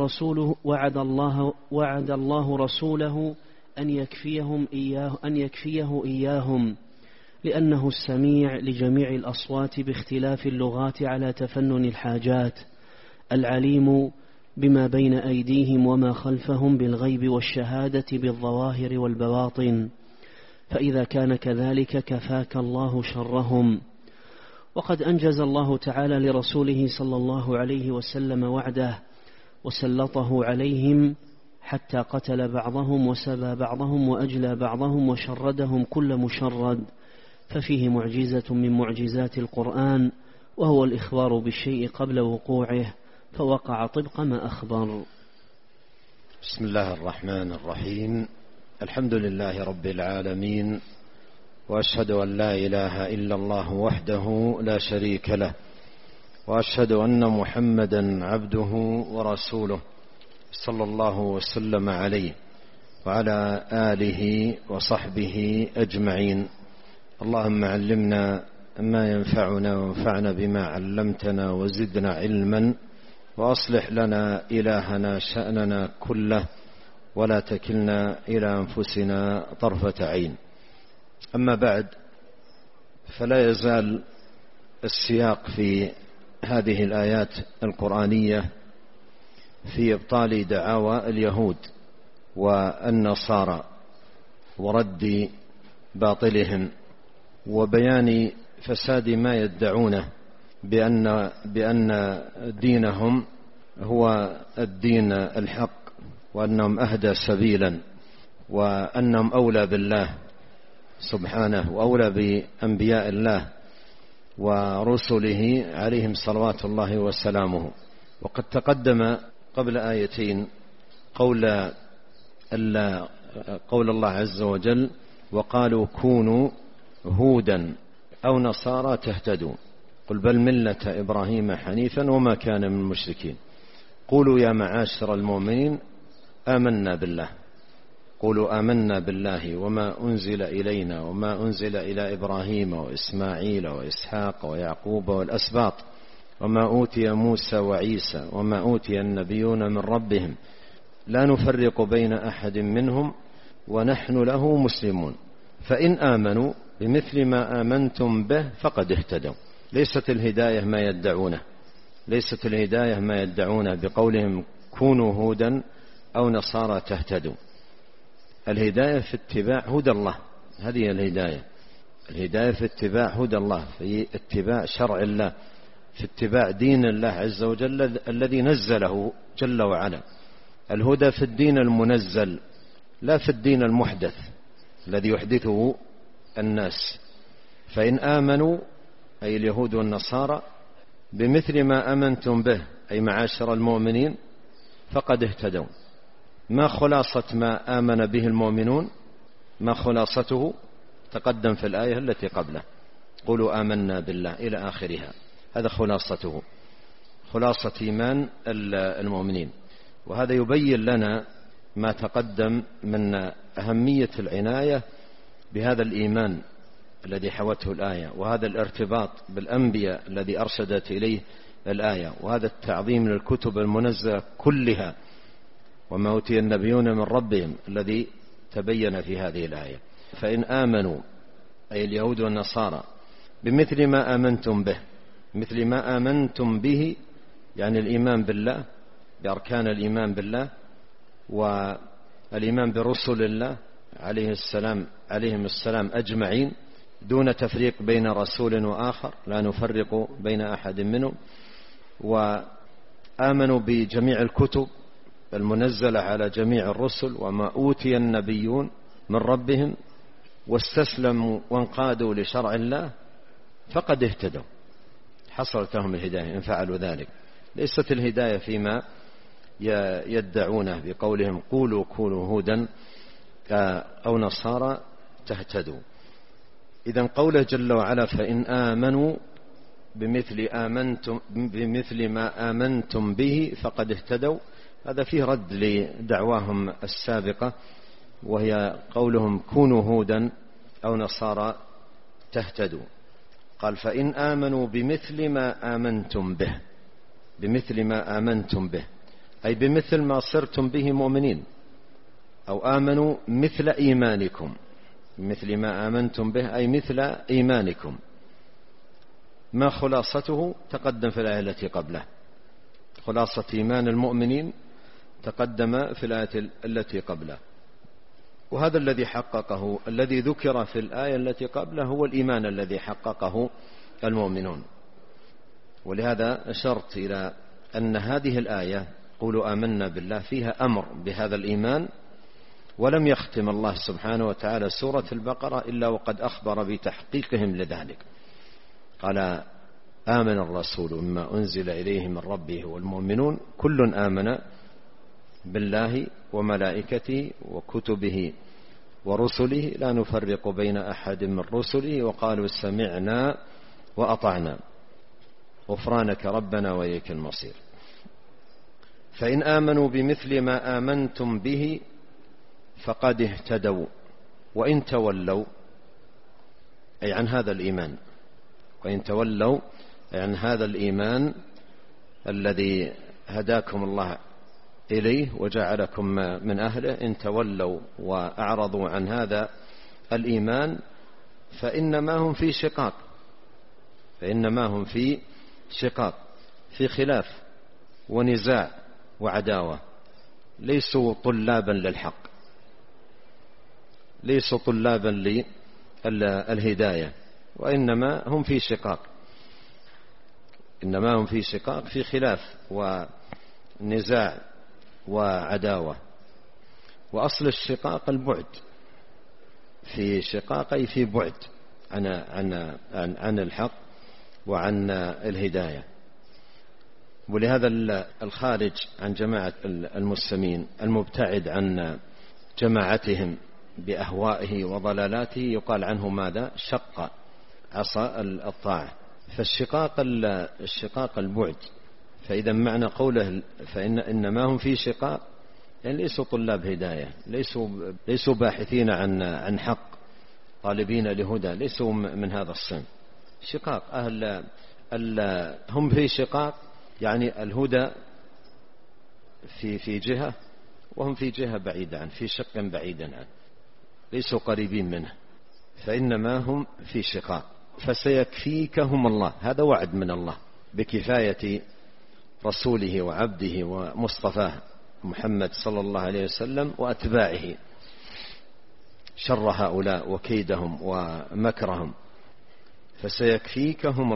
الله رسوله أن يكفيه إياهم، لأنه السميع لجميع الأصوات باختلاف اللغات على تفنن الحاجات، العليم بما بين أيديهم وما خلفهم بالغيب والشهادة بالظواهر والبواطن، فإذا كان كذلك كفاك الله شرهم. وقد أنجز الله تعالى لرسوله صلى الله عليه وسلم وعده، وسلطه عليهم حتى قتل بعضهم وسبى بعضهم وأجلى بعضهم وشردهم كل مشرد، ففيه معجزة من معجزات القرآن، وهو الإخبار بالشيء قبل وقوعه، فوقع طبق ما أخبر. بسم الله الرحمن الرحيم. الحمد لله رب العالمين، وأشهد أن لا إله إلا الله وحده لا شريك له، وأشهد أن محمدا عبده ورسوله صلى الله وسلم عليه وعلى آله وصحبه أجمعين. اللهم علمنا ما ينفعنا وانفعنا بما علمتنا وزدنا علما، وأصلح لنا إلهنا شأننا كله، ولا تكلنا إلى أنفسنا طرفة عين. أما بعد، فلا يزال السياق في هذه الآيات القرآنية في إبطال دعاوى اليهود والنصارى ورد باطلهم، وبيان فساد ما يدعونه بأن دينهم هو الدين الحق، وأنهم أهدى سبيلا، وأنهم أولى بالله سبحانه وأولى بأنبياء الله ورسله عليهم صلوات الله وسلامه. وقد تقدم قبل آيتين قول الله عز وجل: وقالوا كونوا هودا أو نصارى تهتدوا، قل بل ملة إبراهيم حنيفا وما كان من المشركين. قولوا يا معاشر المؤمنين آمنا بالله. قولوا آمنا بالله وما أنزل إلينا وما أنزل إلى إبراهيم وإسماعيل وإسحاق ويعقوب والأسباط وما أوتي موسى وعيسى وما أوتي النبيون من ربهم لا نفرق بين أحد منهم ونحن له مسلمون فإن آمنوا بمثل ما آمنتم به فقد اهتدوا. ليست الهداية ما يدعونه بقولهم كونوا هودا أو نصارى تهتدوا. الهداية في اتباع هدى الله، هذه الهداية في اتباع هدى الله، في اتباع شرع الله، في اتباع دين الله عز وجل الذي نزله جل وعلا. الهدى في الدين المنزل لا في الدين المحدث الذي يحدثه الناس. فإن آمنوا أي اليهود والنصارى بمثل ما آمنتم به أي معاشر المؤمنين فقد اهتدوا. ما خلاصة ما آمن به المؤمنون؟ ما خلاصته؟ تقدم في الآية التي قبله قولوا آمنا بالله إلى آخرها، هذا خلاصته، خلاصة إيمان المؤمنين. وهذا يبين لنا ما تقدم من أهمية العناية بهذا الإيمان الذي حوته الآية، وهذا الارتباط بالأنبياء الذي أرشدت إليه الآية، وهذا التعظيم للكتب المنزلة كلها وما أوتي النبيون من ربهم الذي تبين في هذه الآية. فإن آمنوا أي اليهود والنصارى بمثل ما آمنتم به، مثل ما آمنتم به يعني الإيمان بالله بأركان الإيمان بالله والإيمان برسل الله عليهم السلام أجمعين دون تفريق بين رسول وآخر، لا نفرق بين أحد منهم، وآمنوا بجميع الكتب المنزلة على جميع الرسل وما أوتي النبيون من ربهم، واستسلموا وانقادوا لشرع الله فقد اهتدوا، حصلت لهم الهداية إن فعلوا ذلك. ليست الهداية فيما يدعونه بقولهم قولوا كونوا هودا أو نصارى تهتدوا. إذن قوله جل وعلا فإن آمنوا بمثل ما آمنتم به فقد اهتدوا، هذا فيه رد لدعواهم السابقة وهي قولهم كونوا هودا أو نصارى تهتدوا. قال فإن آمنوا بمثل ما آمنتم به، بمثل ما آمنتم به أي بمثل ما صرتم به مؤمنين، أو آمنوا مثل إيمانكم، مثل ما آمنتم به أي مثل إيمانكم. ما خلاصته تقدم في الآية التي قبله، خلاصة إيمان المؤمنين تقدم في الآية التي قبله، وهذا الذي حققه الذي ذكر في الآية التي قبله هو الإيمان الذي حققه المؤمنون. ولهذا أشرت إلى أن هذه الآية قولوا آمنا بالله فيها أمر بهذا الإيمان، ولم يختم الله سبحانه وتعالى سورة البقرة إلا وقد أخبر بتحقيقهم لذلك. قال آمن الرسول مما أنزل إليه من ربه والمؤمنون كل آمن بالله وملائكته وكتبه ورسله لا نفرق بين أحد من رسله وقالوا سمعنا وأطعنا غفرانك ربنا وإليك المصير. فإن آمنوا بمثل ما آمنتم به فقد اهتدوا وإن تولوا أي عن هذا الإيمان، وإن تولوا أي عن هذا الإيمان الذي هداكم الله إليه وجعلكم من أهله، إن تولوا وأعرضوا عن هذا الإيمان فإنما هم في شقاق، فإنما هم في شقاق، في خلاف ونزاع وعداوة، ليسوا طلابا للحق، ليسوا طلابا للهداية، وإنما هم في شقاق، إنما هم في شقاق، في خلاف ونزاع وعداوة. وأصل الشقاق البعد، في شقاق أي في بعد عن الحق وعن الهداية. ولهذا الخارج عن جماعة المسلمين المبتعد عن جماعتهم بأهوائه وضلالاته يقال عنه ماذا؟ شق عصا الطاعة. فالشقاق البعد. فإذا معنى قوله فإنما هم في شقاق يعني ليسوا طلاب هداية، ليسوا باحثين عن حق، طالبين لهدى، ليسوا من هذا الصنف. شقاق هم في شقاق، يعني الهدى في جهة وهم في جهة بعيدة عنه، في شق بعيدا عنه، ليسوا قريبين منه، فإنما هم في شقاق. فسيكفيكهم الله، هذا وعد من الله بكفاية رسوله وعبده ومصطفاه محمد صلى الله عليه وسلم وأتباعه شر هؤلاء وكيدهم ومكرهم. فسيكفيكهم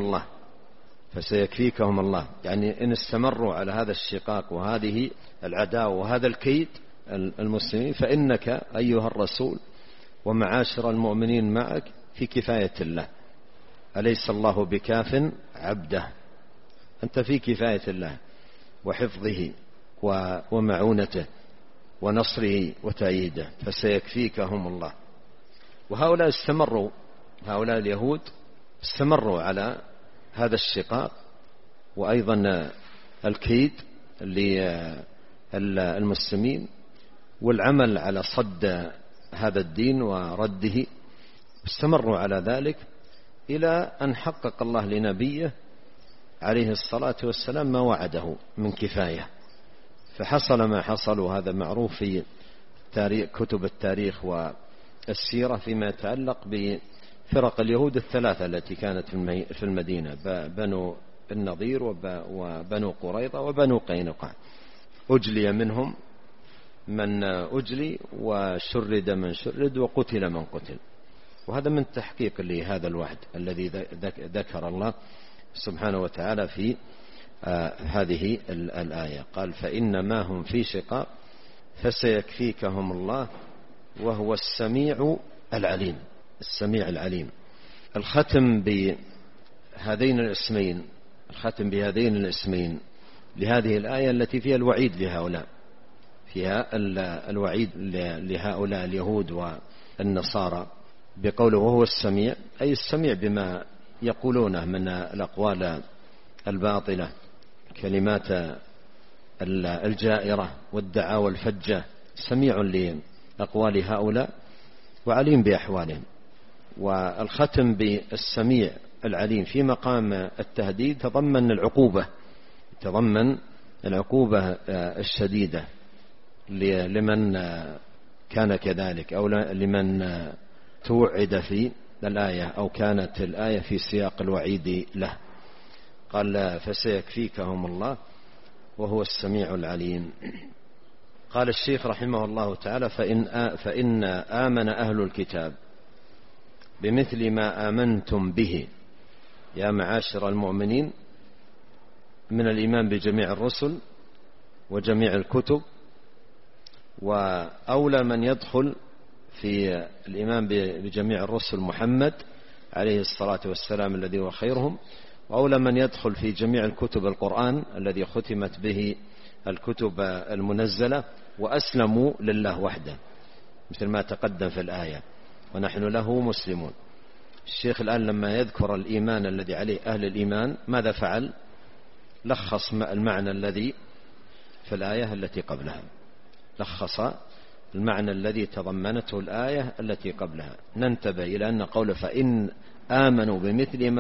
الله، يعني إن استمروا على هذا الشقاق وهذه العداوة وهذا الكيد المسلمين، فإنك أيها الرسول ومعاشر المؤمنين معك في كفاية الله. أليس الله بكاف عبده؟ أنت في كفاية الله وحفظه ومعونته ونصره وتأييده، فسيكفيكهم الله. وهؤلاء هؤلاء اليهود استمروا على هذا الشقاق وأيضا الكيد للمسلمين والعمل على صد هذا الدين ورده، استمروا على ذلك إلى أن حقق الله لنبيه عليه الصلاة والسلام ما وعده من كفاية، فحصل ما حصل. وهذا معروف في كتب التاريخ والسيرة فيما يتعلق بفرق اليهود الثلاثة التي كانت في المدينة، بنو النضير وبنو قريظة وبنو قينقاع. أجلي منهم من أجلي وشرد من شرد وقتل من قتل. وهذا من تحقيق لهذا الوعد الذي ذكر الله سبحانه وتعالى في هذه الآية. قال فإنما هم في شقاق فسيكفيكهم الله وهو السميع العليم. السميع العليم. الختم بهذين الاسمين لهذه الآية التي فيها الوعيد لهؤلاء، فيها الوعيد لهؤلاء اليهود والنصارى بقوله وهو السميع، أي السميع بما يقولونه من الأقوال الباطلة، كلمات الجائرة والدعاوى الفجة، سميع لأقوال هؤلاء وعليم بأحوالهم. والختم بالسميع العليم في مقام التهديد تضمن العقوبة الشديدة لمن كان كذلك أو لمن توعد في الآية أو كانت الآية في سياق الوعيد له. قال فسيكفيكهم الله وهو السميع العليم. قال الشيخ رحمه الله تعالى فإن آمن أهل الكتاب بمثل ما آمنتم به يا معاشر المؤمنين من الإيمان بجميع الرسل وجميع الكتب، وأولى من يدخل في الإيمان بجميع الرسل محمد عليه الصلاة والسلام الذي هو خيرهم، وأولى من يدخل في جميع الكتب القرآن الذي ختمت به الكتب المنزلة، وأسلموا لله وحده مثل ما تقدم في الآية ونحن له مسلمون. الشيخ الآن لما يذكر الإيمان الذي عليه أهل الإيمان ماذا فعل؟ لخص المعنى الذي في الآية التي قبلها، لخص المعنى الذي تضمنته الآية التي قبلها. ننتبه إلى أن قوله فإن آمنوا بمثل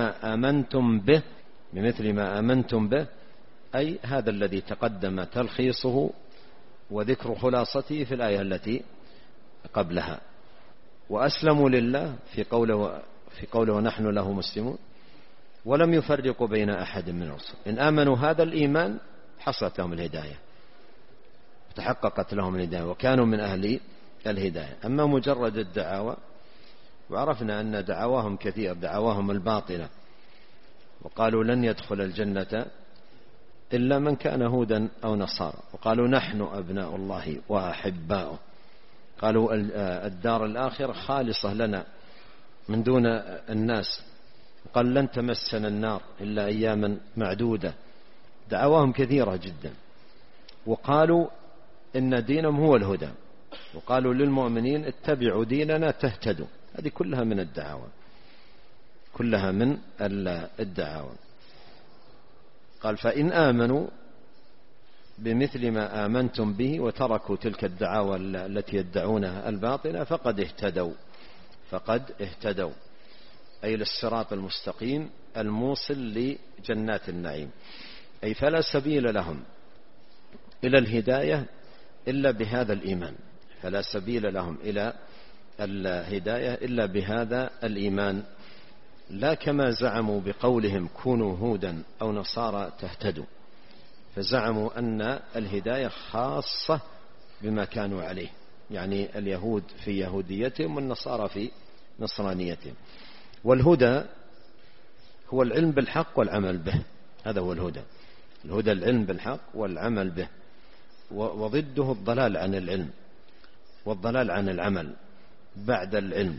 ما آمنتم به أي هذا الذي تقدم تلخيصه وذكر خلاصته في الآية التي قبلها. وأسلموا لله في قوله ونحن له مسلمون، ولم يفرقوا بين أحد من الرسل. إن آمنوا هذا الإيمان حصلت لهم الهداية، تحققت لهم الهداية وكانوا من أهل الهداية. أما مجرد الدعاوى، وعرفنا أن دعواهم كثير، دعواهم الباطلة، وقالوا لن يدخل الجنة إلا من كان هودا أو نصارى، وقالوا نحن أبناء الله وأحباؤه، قالوا الدار الآخرة خالصة لنا من دون الناس، قال لن تمسنا النار إلا أياما معدودة. دعواهم كثيرة جدا. وقالوا إن دينهم هو الهدى، وقالوا للمؤمنين اتبعوا ديننا تهتدوا. هذه كلها من الدعاوى، كلها من الدعاوى. قال فإن آمنوا بمثل ما آمنتم به وتركوا تلك الدعاوى التي يدعونها الباطلة فقد اهتدوا أي للصراط المستقيم الموصل لجنات النعيم. أي فلا سبيل لهم إلى الهداية إلا بهذا الإيمان، فلا سبيل لهم إلى الهداية إلا بهذا الإيمان، لا كما زعموا بقولهم كونوا هودا أو نصارى تهتدوا، فزعموا أن الهداية خاصة بما كانوا عليه، يعني اليهود في يهوديتهم والنصارى في نصرانيتهم. والهدى هو العلم بالحق والعمل به، هذا هو الهدى. الهدى العلم بالحق والعمل به، وضده الضلال عن العلم والضلال عن العمل بعد العلم.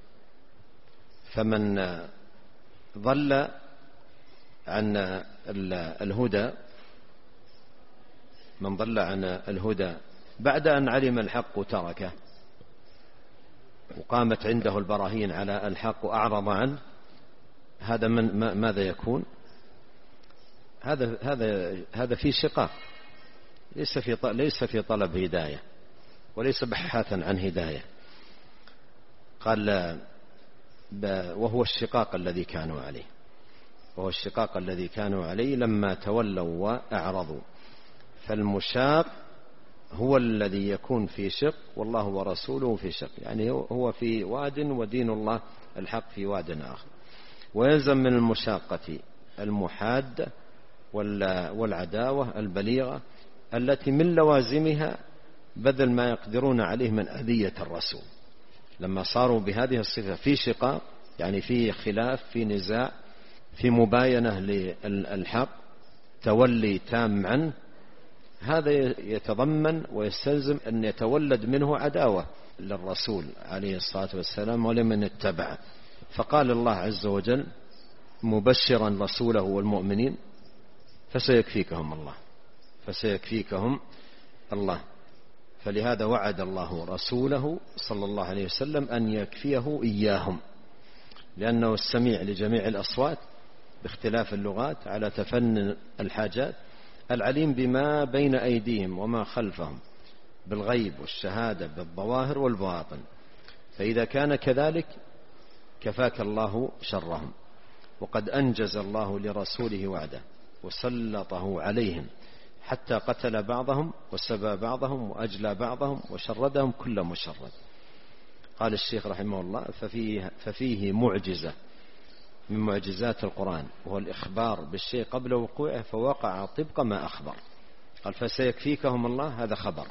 فمن ضل عن الهدى، من ضل عن الهدى بعد أن علم الحق تركه وقامت عنده البراهين على الحق وأعرض عنه، هذا ماذا يكون؟ هذا في شقاق، ليس في طلب هداية وليس بحثا عن هداية. قال وهو الشقاق الذي كانوا عليه، وهو الشقاق الذي كانوا عليه لما تولوا وأعرضوا. فالمشاق هو الذي يكون في شق والله ورسوله في شق، يعني هو في واد ودين الله الحق في واد آخر. ويلزم من المشاقة المحادة والعداوة البليغة التي من لوازمها بذل ما يقدرون عليه من أذية الرسول. لما صاروا بهذه الصفة في شقاق، يعني في خلاف، في نزاع، في مباينة للحق، تولي تام عنه، هذا يتضمن ويستلزم أن يتولد منه عداوة للرسول عليه الصلاة والسلام ولمن اتبعه. فقال الله عز وجل مبشرا رسوله والمؤمنين فسيكفيكهم الله. فلهذا وعد الله رسوله صلى الله عليه وسلم أن يكفيه إياهم، لأنه السميع لجميع الأصوات باختلاف اللغات على تفنن الحاجات، العليم بما بين أيديهم وما خلفهم بالغيب والشهادة بالظواهر والبواطن. فإذا كان كذلك كفاك الله شرهم. وقد أنجز الله لرسوله وعده وسلطه عليهم حتى قتل بعضهم وسبى بعضهم وأجلى بعضهم وشردهم كل مشرد. قال الشيخ رحمه الله ففيه معجزة من معجزات القرآن، وهو الإخبار بالشيء قبل وقوعه فوقع طبق ما أخبر. قال فسيكفيكهم الله، هذا خبر،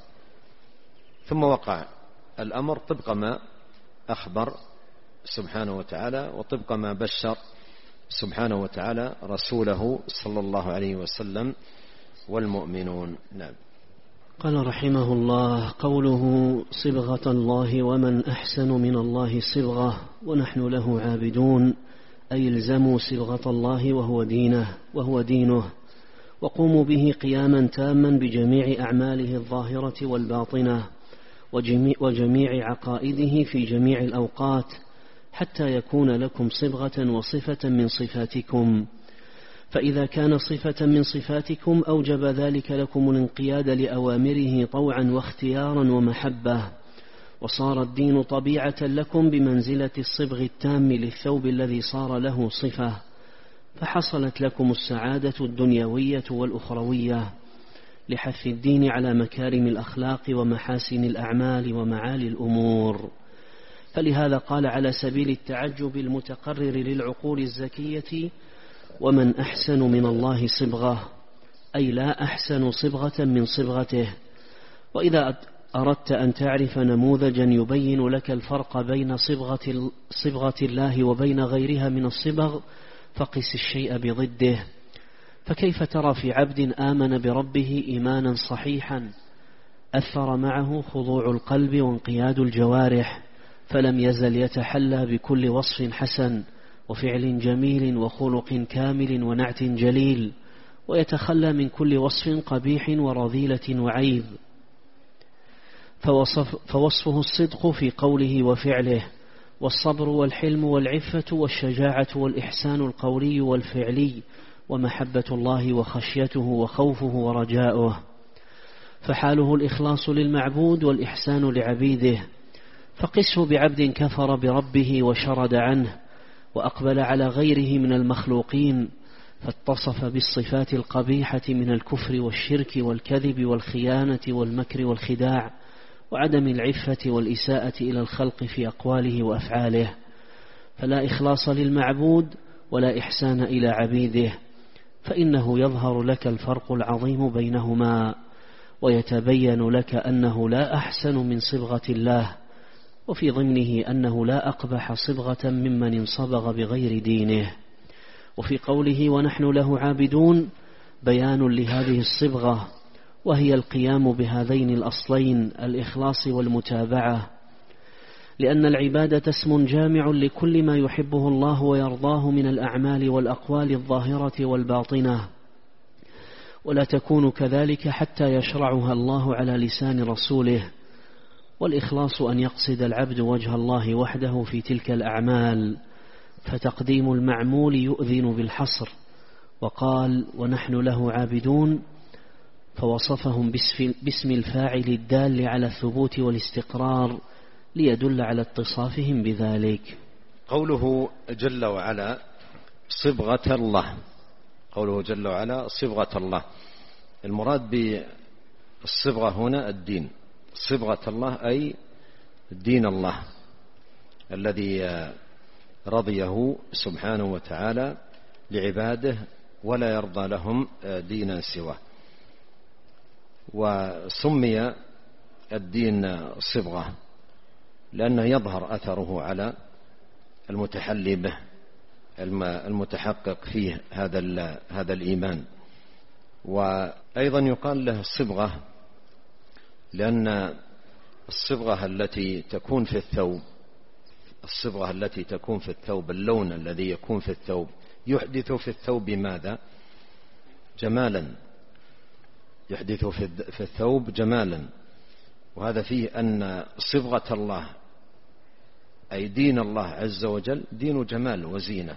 ثم وقع الأمر طبق ما أخبر سبحانه وتعالى وطبق ما بشر سبحانه وتعالى رسوله صلى الله عليه وسلم والمؤمنون. نعم. قال رحمه الله: قوله صبغة الله ومن أحسن من الله صبغة ونحن له عابدون، أي الزموا صبغة الله وهو دينه وقوموا به قياما تاما بجميع أعماله الظاهرة والباطنة وجميع عقائده في جميع الأوقات حتى يكون لكم صبغة وصفة من صفاتكم. فإذا كان صفة من صفاتكم أوجب ذلك لكم الانقياد لأوامره طوعا واختيارا ومحبة، وصار الدين طبيعة لكم بمنزلة الصبغ التام للثوب الذي صار له صفة، فحصلت لكم السعادة الدنيوية والأخروية لحث الدين على مكارم الأخلاق ومحاسن الأعمال ومعالي الأمور. فلهذا قال على سبيل التعجب المتقرر للعقول الزكية: ومن أحسن من الله صبغة، أي لا أحسن صبغة من صبغته. وإذا أردت أن تعرف نموذجا يبين لك الفرق بين صبغة الله وبين غيرها من الصبغ فقس الشيء بضده. فكيف ترى في عبد آمن بربه إيمانا صحيحا أثر معه خضوع القلب وانقياد الجوارح، فلم يزل يتحلى بكل وصف حسن وفعل جميل وخلق كامل ونعت جليل، ويتخلى من كل وصف قبيح ورذيلة وعيب، فوصفه الصدق في قوله وفعله، والصبر والحلم والعفة والشجاعة والإحسان القولي والفعلي، ومحبة الله وخشيته وخوفه ورجاؤه. فحاله الإخلاص للمعبود والإحسان لعبيده، فقسه بعبد كفر بربه وشرد عنه وأقبل على غيره من المخلوقين، فاتصف بالصفات القبيحة من الكفر والشرك والكذب والخيانة والمكر والخداع وعدم العفة والإساءة إلى الخلق في أقواله وأفعاله، فلا إخلاص للمعبود ولا إحسان إلى عبيده، فإنه يظهر لك الفرق العظيم بينهما، ويتبين لك أنه لا أحسن من صبغة الله، وفي ضمنه أنه لا أقبح صبغة ممن انصبغ بغير دينه. وفي قوله ونحن له عابدون بيان لهذه الصبغة، وهي القيام بهذين الأصلين الإخلاص والمتابعة، لأن العبادة اسم جامع لكل ما يحبه الله ويرضاه من الأعمال والأقوال الظاهرة والباطنة، ولا تكون كذلك حتى يشرعها الله على لسان رسوله. والإخلاص أن يقصد العبد وجه الله وحده في تلك الأعمال، فتقديم المعمول يؤذن بالحصر، وقال ونحن له عابدون، فوصفهم باسم الفاعل الدال على الثبوت والاستقرار ليدل على اتصافهم بذلك. قوله جل وعلا صبغة الله، قوله جل وعلا صبغة الله، المراد بالصبغة هنا الدين، صبغة الله أي دين الله الذي رضيه سبحانه وتعالى لعباده ولا يرضى لهم دينا سواه. وسمي الدين صبغة لأنه يظهر أثره على المتحلي به المتحقق فيه هذا الإيمان. وأيضا يقال له صبغة لأن الصبغة التي تكون في الثوب، الصبغة التي تكون في الثوب، اللون الذي يكون في الثوب يحدث في الثوب ماذا؟ جمالا، يحدث في الثوب جمالا. وهذا فيه أن صبغة الله أي دين الله عز وجل دين جمال وزينة.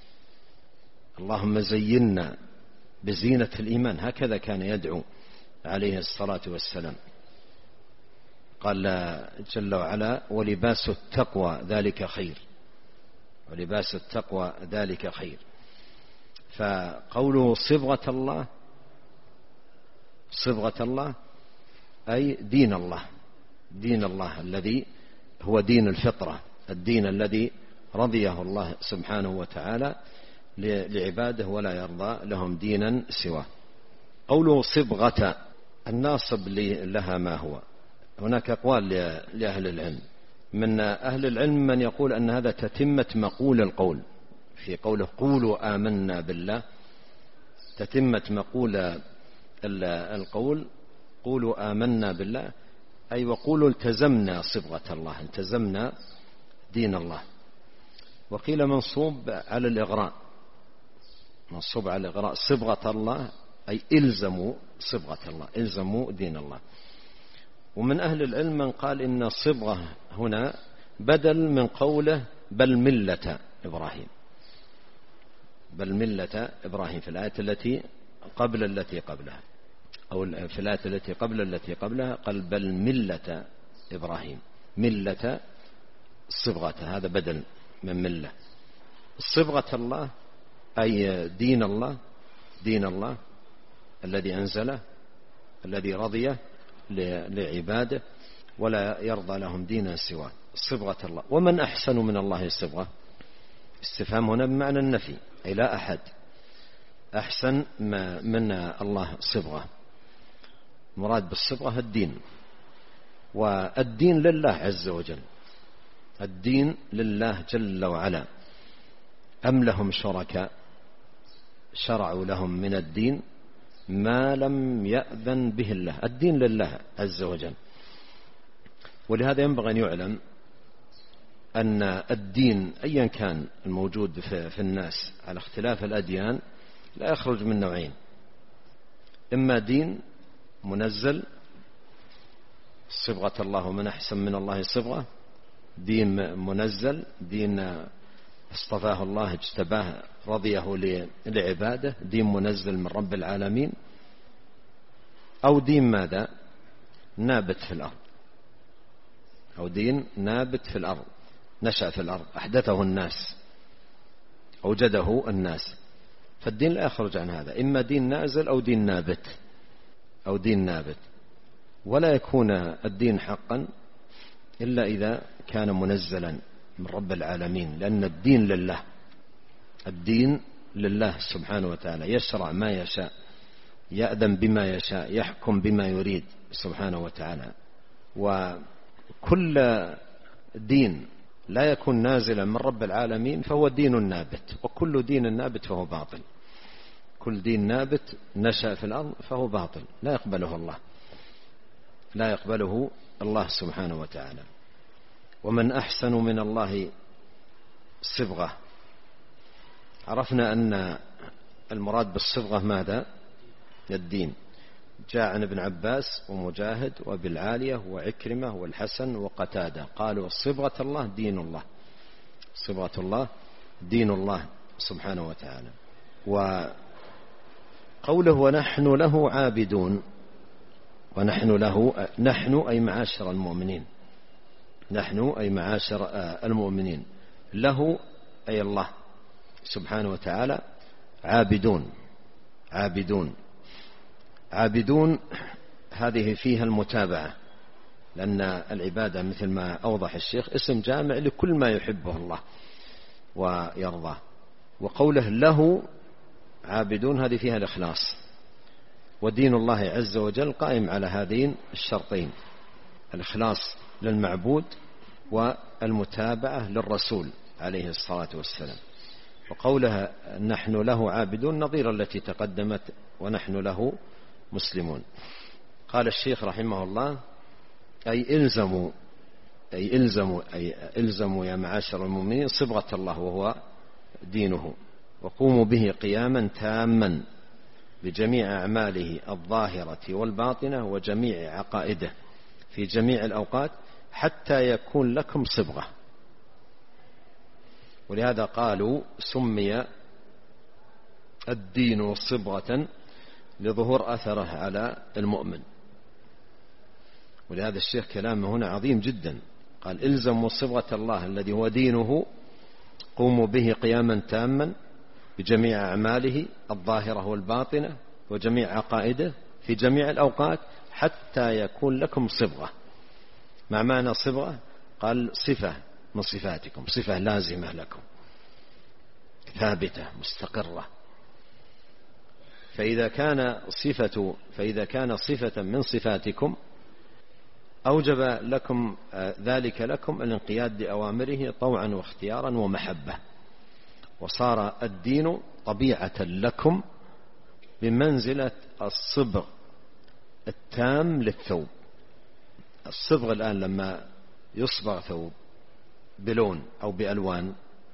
اللهم زينا بزينة الإيمان، هكذا كان يدعو عليه الصلاة والسلام. قال جل وعلا ولباس التقوى ذلك خير، ولباس التقوى ذلك خير. فقوله صبغة الله، صبغة الله أي دين الله، دين الله الذي هو دين الفطرة، الدين الذي رضيه الله سبحانه وتعالى لعباده ولا يرضى لهم دينا سواه. قوله صبغة الناصب لها ما هو؟ هناك أقوال لأهل العلم، من أهل العلم من يقول أن هذا تتمة مقول القول، في قوله قولوا آمنا بالله تتمة مقول القول قولوا آمنا بالله، أي وقولوا التزمنا صبغة الله، التزمنا دين الله. وقيل منصوب على الإغراء، منصوب على الإغراء، صبغة الله أي إلزموا صبغة الله، إلزموا دين الله. ومن أهل العلم من قال إن الصبغة هنا بدل من قوله بل ملة إبراهيم، بل ملة إبراهيم في الآية التي قبل التي قبلها، أو في الآية التي قبل التي قبلها قال بل ملة إبراهيم، ملة صبغة، هذا بدل من ملة. صبغة الله أي دين الله، دين الله الذي أنزله الذي رضيه لعباده ولا يرضى لهم دينا سواه، صبغة الله. ومن أحسن من الله صبغة؟ استفهام هنا بمعنى النفي، أي لا أحد أحسن من الله صبغة. مراد بالصبغة الدين، والدين لله عز وجل، الدين لله جل وعلا. أم لهم شركاء شرعوا لهم من الدين ما لم يأذن به الله، الدين لله عز وجل. ولهذا ينبغي أن يعلم أن الدين أيا كان الموجود في الناس على اختلاف الأديان لا يخرج من نوعين: إما دين منزل صبغة الله ومن أحسن من الله صبغة، دين منزل، دين اصطفاه الله اجتباه رضيه لعباده، دين منزل من رب العالمين. أو دين ماذا؟ نابت في الأرض، أو دين نابت في الأرض، نشأ في الأرض، أحدثه الناس، أوجده الناس. فالدين لا يخرج عن هذا، إما دين نازل أو دين نابت، أو دين نابت. ولا يكون الدين حقا إلا إذا كان منزلا من رب العالمين، لأن الدين لله، الدين لله سبحانه وتعالى، يشرع ما يشاء، يأذن بما يشاء، يحكم بما يريد سبحانه وتعالى. وكل دين لا يكون نازلا من رب العالمين فهو دين نابت، وكل دين نابت فهو باطل. كل دين نابت نشأ في الأرض فهو باطل، لا يقبله الله، لا يقبله الله سبحانه وتعالى. ومن أحسن من الله صبغة. عرفنا أن المراد بالصبغة ماذا؟ الدين. جاء عن ابن عباس ومجاهد وابي العالية وعكرمة والحسن وقتادة قالوا صبغة الله دين الله، صبغة الله دين الله سبحانه وتعالى. وقوله ونحن له عابدون، ونحن له، نحن أي معاشر المؤمنين، نحن أي معاشر المؤمنين، له أي الله سبحانه وتعالى، عابدون. عابدون، عابدون هذه فيها المتابعة، لأن العبادة مثل ما أوضح الشيخ اسم جامع لكل ما يحبه الله ويرضاه. وقوله له عابدون هذه فيها الإخلاص، ودين الله عز وجل قائم على هذين الشرطين، الإخلاص للمعبود والمتابعة للرسول عليه الصلاة والسلام. وقولها نحن له عابدون نظير التي تقدمت ونحن له مسلمون. قال الشيخ رحمه الله أي إلزموا، أي إلزموا، أي إلزموا يا معاشر المؤمنين صبغة الله وهو دينه، وقوموا به قياما تاما بجميع أعماله الظاهرة والباطنة وجميع عقائده في جميع الأوقات حتى يكون لكم صبغة. ولهذا قالوا سمي الدين صبغة لظهور أثره على المؤمن. ولهذا الشيخ كلامه هنا عظيم جدا، قال إلزموا صبغة الله الذي هو دينه، قوموا به قياما تاما بجميع أعماله الظاهرة والباطنة وجميع عقائده في جميع الأوقات حتى يكون لكم صبغة. مع معنى صبغة قال صفة من صفاتكم، صفة لازمة لكم ثابتة مستقرة. فإذا كان صفة من صفاتكم أوجب لكم ذلك لكم الانقياد لأوامره طوعا واختيارا ومحبة، وصار الدين طبيعة لكم بمنزلة الصبغ التام للثوب. الصبغ الآن لما يصبغ ثوب بلون أو بألوان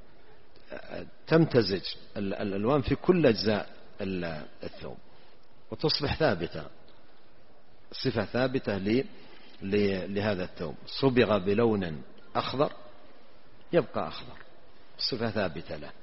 تمتزج الألوان في كل أجزاء الثوب وتصبح ثابتة، صفة ثابتة لهذا الثوب. صبغ بلون أخضر يبقى أخضر، صفة ثابتة له.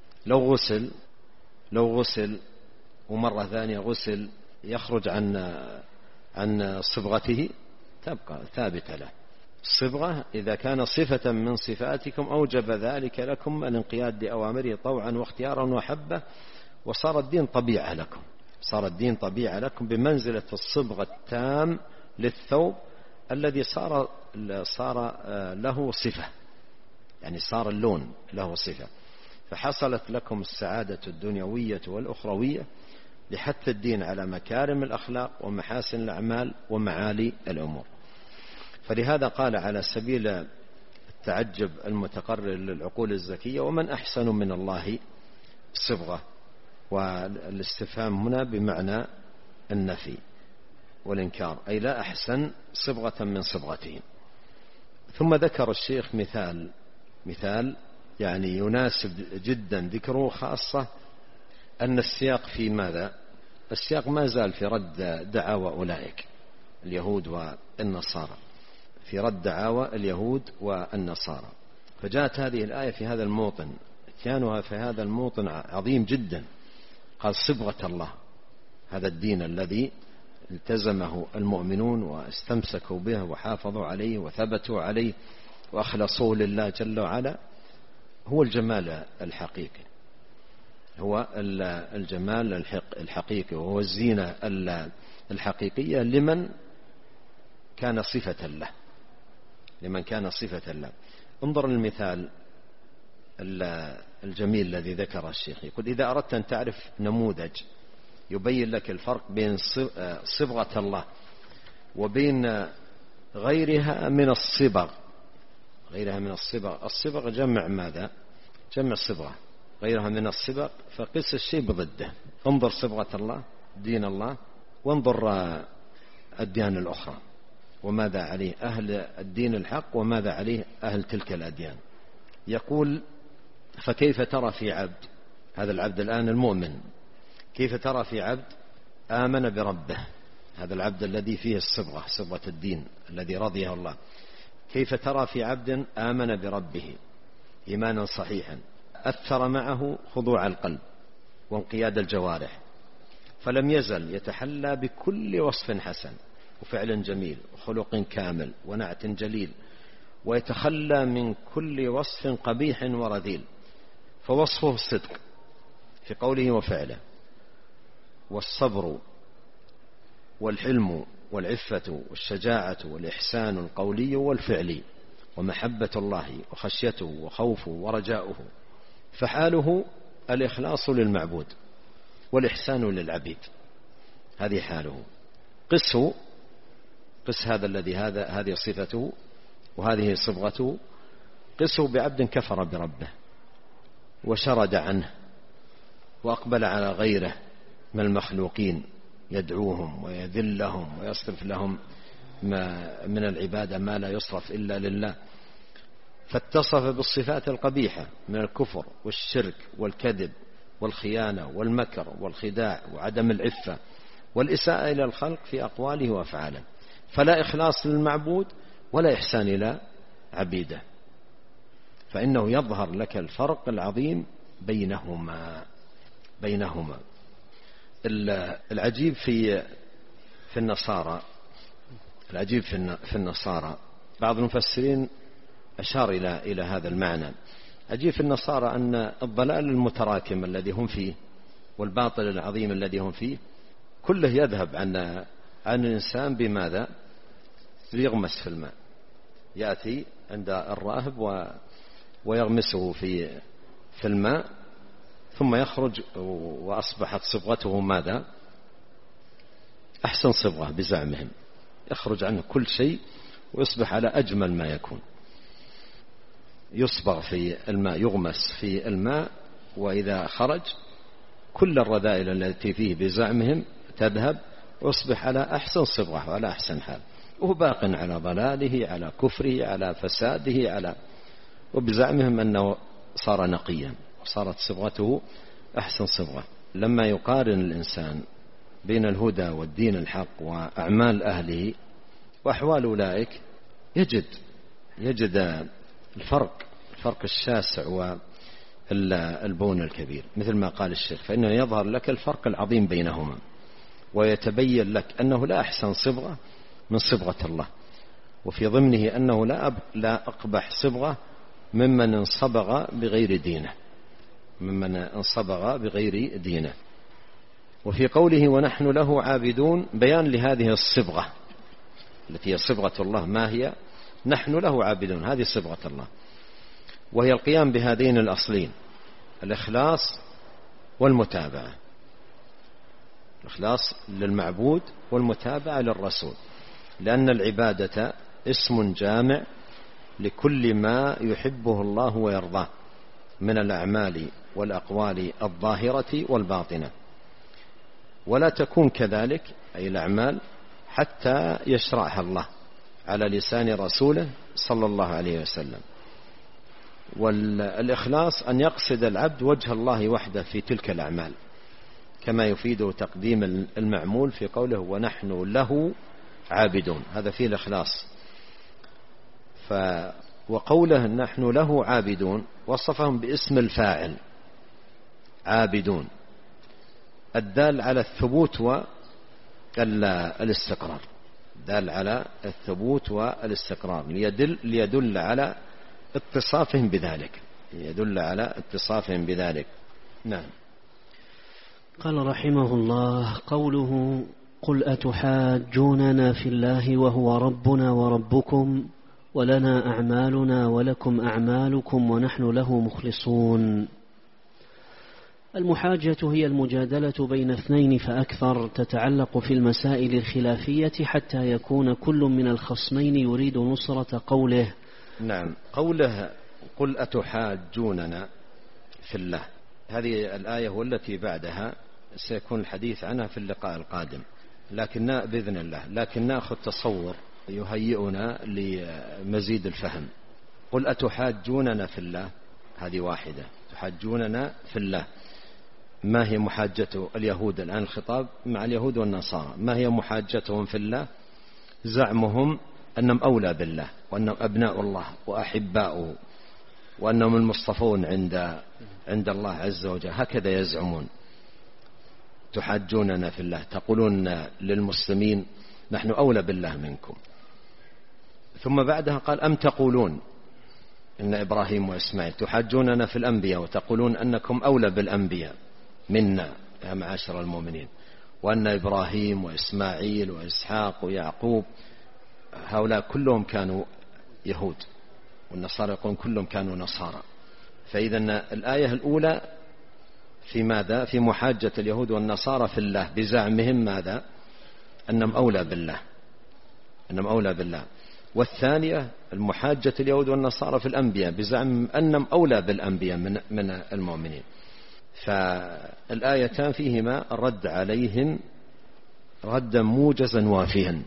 لو غسل ومرة ثانية غسل يخرج عن صبغته تبقى ثابتة له. الصبغة إذا كان صفة من صفاتكم أوجب ذلك لكم الانقياد لأوامره طوعا واختيارا وحبة، وصار الدين طبيعة لكم، صار الدين طبيعة لكم بمنزلة الصبغة التام للثوب الذي صار له صفة، يعني صار اللون له صفة. فحصلت لكم السعادة الدنيوية والأخروية لحث الدين على مكارم الأخلاق ومحاسن الأعمال ومعالي الأمور. فلهذا قال على سبيل التعجب المتقرر للعقول الزكية ومن أحسن من الله صبغة، والاستفهام هنا بمعنى النفي والإنكار، أي لا أحسن صبغة من صبغتهم. ثم ذكر الشيخ مثال يعني يناسب جدا ذكره، خاصة أن السياق في ماذا؟ السياق ما زال في رد دعاوى أولئك اليهود والنصارى، في رد دعاوى اليهود والنصارى. فجاءت هذه الآية في هذا الموطن، اتيانها في هذا الموطن عظيم جدا. قال صبغة الله، هذا الدين الذي التزمه المؤمنون واستمسكوا به وحافظوا عليه وثبتوا عليه وأخلصوه لله جل وعلا، هو الجمال الحقيقي، هو الجمال الحقيقي، وهو الزينة الحقيقية لمن كان صفة له، لمن كان صفة له. انظر المثال الجميل الذي ذكره الشيخ، يقول: إذا أردت أن تعرف نموذج يبين لك الفرق بين صبغة الله وبين غيرها من الصبغ. غيرها من الصبغ، الصبغ جمع ماذا؟ جمع صبغة. غيرها من الصبغ فقس الشيء بضده. انظر صبغة الله، دين الله، وانظر الديان الأخرى وماذا عليه أهل الدين الحق وماذا عليه أهل تلك الأديان. يقول: فكيف ترى في عبد، هذا العبد الآن المؤمن، كيف ترى في عبد آمن بربه، هذا العبد الذي فيه الصبغة، صبغة الدين الذي رضيه الله، كيف ترى في عبد آمن بربه إيمانا صحيحا أثر معه خضوع القلب وانقياد الجوارح، فلم يزل يتحلى بكل وصف حسن وفعل جميل وخلق كامل ونعت جليل، ويتخلى من كل وصف قبيح ورذيل، فوصفه الصدق في قوله وفعله، والصبر والحلم والعفة والشجاعة والإحسان القولي والفعلي، ومحبة الله وخشيته وخوفه ورجاؤه، فحاله الإخلاص للمعبود والإحسان للعبيد، هذه حاله. قس هذا الذي هذه صفته وهذه صبغته، قسه بعبد كفر بربه وشرد عنه وأقبل على غيره من المخلوقين يدعوهم ويذلهم ويصرف لهم من العبادة ما لا يصرف إلا لله، فاتصف بالصفات القبيحة من الكفر والشرك والكذب والخيانة والمكر والخداع وعدم العفة والإساءة إلى الخلق في أقواله وأفعاله، فلا إخلاص للمعبود ولا إحسان إلى عبيده، فإنه يظهر لك الفرق العظيم بينهما. العجيب في النصارى، العجيب في النصارى، بعض المفسرين أشار إلى هذا المعنى. عجيب في النصارى أن الضلال المتراكم الذي هم فيه والباطل العظيم الذي هم فيه كله يذهب عن الإنسان بماذا؟ يغمس في الماء، يأتي عند الراهب ويغمسه في الماء ثم يخرج وأصبحت صبغته ماذا؟ أحسن صبغة بزعمهم، يخرج عنه كل شيء ويصبح على أجمل ما يكون. يصبغ في الماء، يغمس في الماء، وإذا خرج كل الرذائل التي فيه بزعمهم تذهب ويصبح على أحسن صبغة وعلى أحسن حال، وهو باق على ضلاله، على كفره، على فساده، وبزعمهم أنه صار نقيا وصارت صبغته أحسن صبغة. لما يقارن الإنسان بين الهدى والدين الحق وأعمال أهله وأحوال أولئك يجد الفرق الشاسع والبون الكبير، مثل ما قال الشيخ، فإنه يظهر لك الفرق العظيم بينهما، ويتبين لك أنه لا أحسن صبغة من صبغة الله، وفي ضمنه أنه لا أقبح صبغة ممن انصبغ بغير دينه. وفي قوله ونحن له عابدون بيان لهذه الصبغة التي هي صبغة الله. ما هي؟ نحن له عابدون، هذه صبغة الله، وهي القيام بهذين الأصلين: الإخلاص والمتابعة، الإخلاص للمعبود والمتابعة للرسول، لأن العبادة اسم جامع لكل ما يحبه الله ويرضاه من الأعمال والأقوال الظاهرة والباطنة، ولا تكون كذلك أي الأعمال حتى يشرعها الله على لسان رسوله صلى الله عليه وسلم. والإخلاص أن يقصد العبد وجه الله وحده في تلك الأعمال، كما يفيد تقديم المعمول في قوله ونحن له عابدون، هذا فيه الإخلاص. وقوله نحن له عابدون وصفهم باسم الفاعل عابدون، الدال على الثبوت الاستقرار، دال على الثبوت والاستقرار، ليدل على اتصافهم بذلك، يدل على اتصافهم بذلك. نعم. قال رحمه الله: قوله: قل أتحاجوننا في الله وهو ربنا وربكم ولنا أعمالنا ولكم أعمالكم ونحن له مخلصون. المحاجة هي المجادلة بين اثنين فأكثر، تتعلق في المسائل الخلافية حتى يكون كل من الخصمين يريد نصرة قوله. نعم. قوله: قل أتحاجوننا في الله، هذه الآية والتي بعدها سيكون الحديث عنها في اللقاء القادم، لكن بإذن الله، لكن نأخذ تصور يهيئنا لمزيد الفهم. قل أتحاجوننا في الله، هذه واحدة، تحاجوننا في الله. ما هي محاجة اليهود الآن؟ الخطاب مع اليهود والنصارى. ما هي محاجتهم في الله؟ زعمهم أنهم أولى بالله، وأنهم أبناء الله وأحباؤه، وأنهم المصطفون عند الله عز وجل، هكذا يزعمون. تحاجوننا في الله، تقولون للمسلمين نحن أولى بالله منكم. ثم بعدها قال: أم تقولون إن إبراهيم وإسماعيل، تحاجوننا في الأنبياء وتقولون أنكم أولى بالأنبياء منا يا معاشر المؤمنين، وأن إبراهيم وإسماعيل وإسحاق ويعقوب هؤلاء كلهم كانوا يهود، والنصارى يقولون كلهم كانوا نصارى. فإذا الآية الأولى في ماذا؟ في محاجة اليهود والنصارى في الله بزعمهم ماذا؟ أنهم أولى بالله، أنهم أولى بالله. والثانية المحاجة اليهود والنصارى في الأنبياء بزعم أنهم أولى بالأنبياء من المؤمنين. فالآيتان فيهما الرد عليهم ردا موجزا وافيا،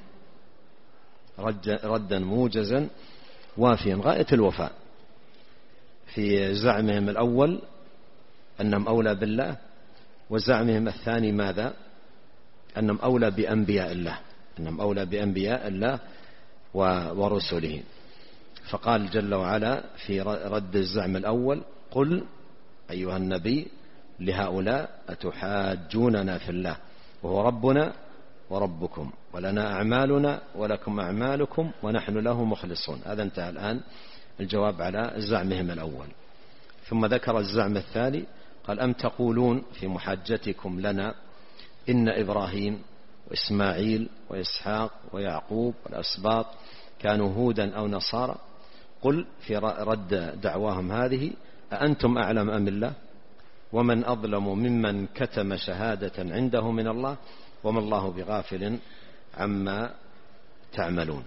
ردا موجزا وافيا غاية الوفاء في زعمهم الأول أنهم أولى بالله، وزعمهم الثاني ماذا؟ أنهم أولى بأنبياء الله، أنهم أولى بأنبياء الله ورسله. فقال جل وعلا في رد الزعم الأول: قل أيها النبي لهؤلاء أتحاجوننا في الله وهو ربنا وربكم ولنا أعمالنا ولكم أعمالكم ونحن له مخلصون. هذا انتهى الآن الجواب على زعمهم الأول. ثم ذكر الزعم الثاني، قال: أم تقولون في محاجتكم لنا إن إبراهيم وإسماعيل وإسحاق ويعقوب والأسباط كانوا هودا أو نصارى. قل في رد دعواهم هذه: أأنتم أعلم أم الله؟ ومن أظلم ممن كتم شهادة عنده من الله وما الله بغافل عما تعملون.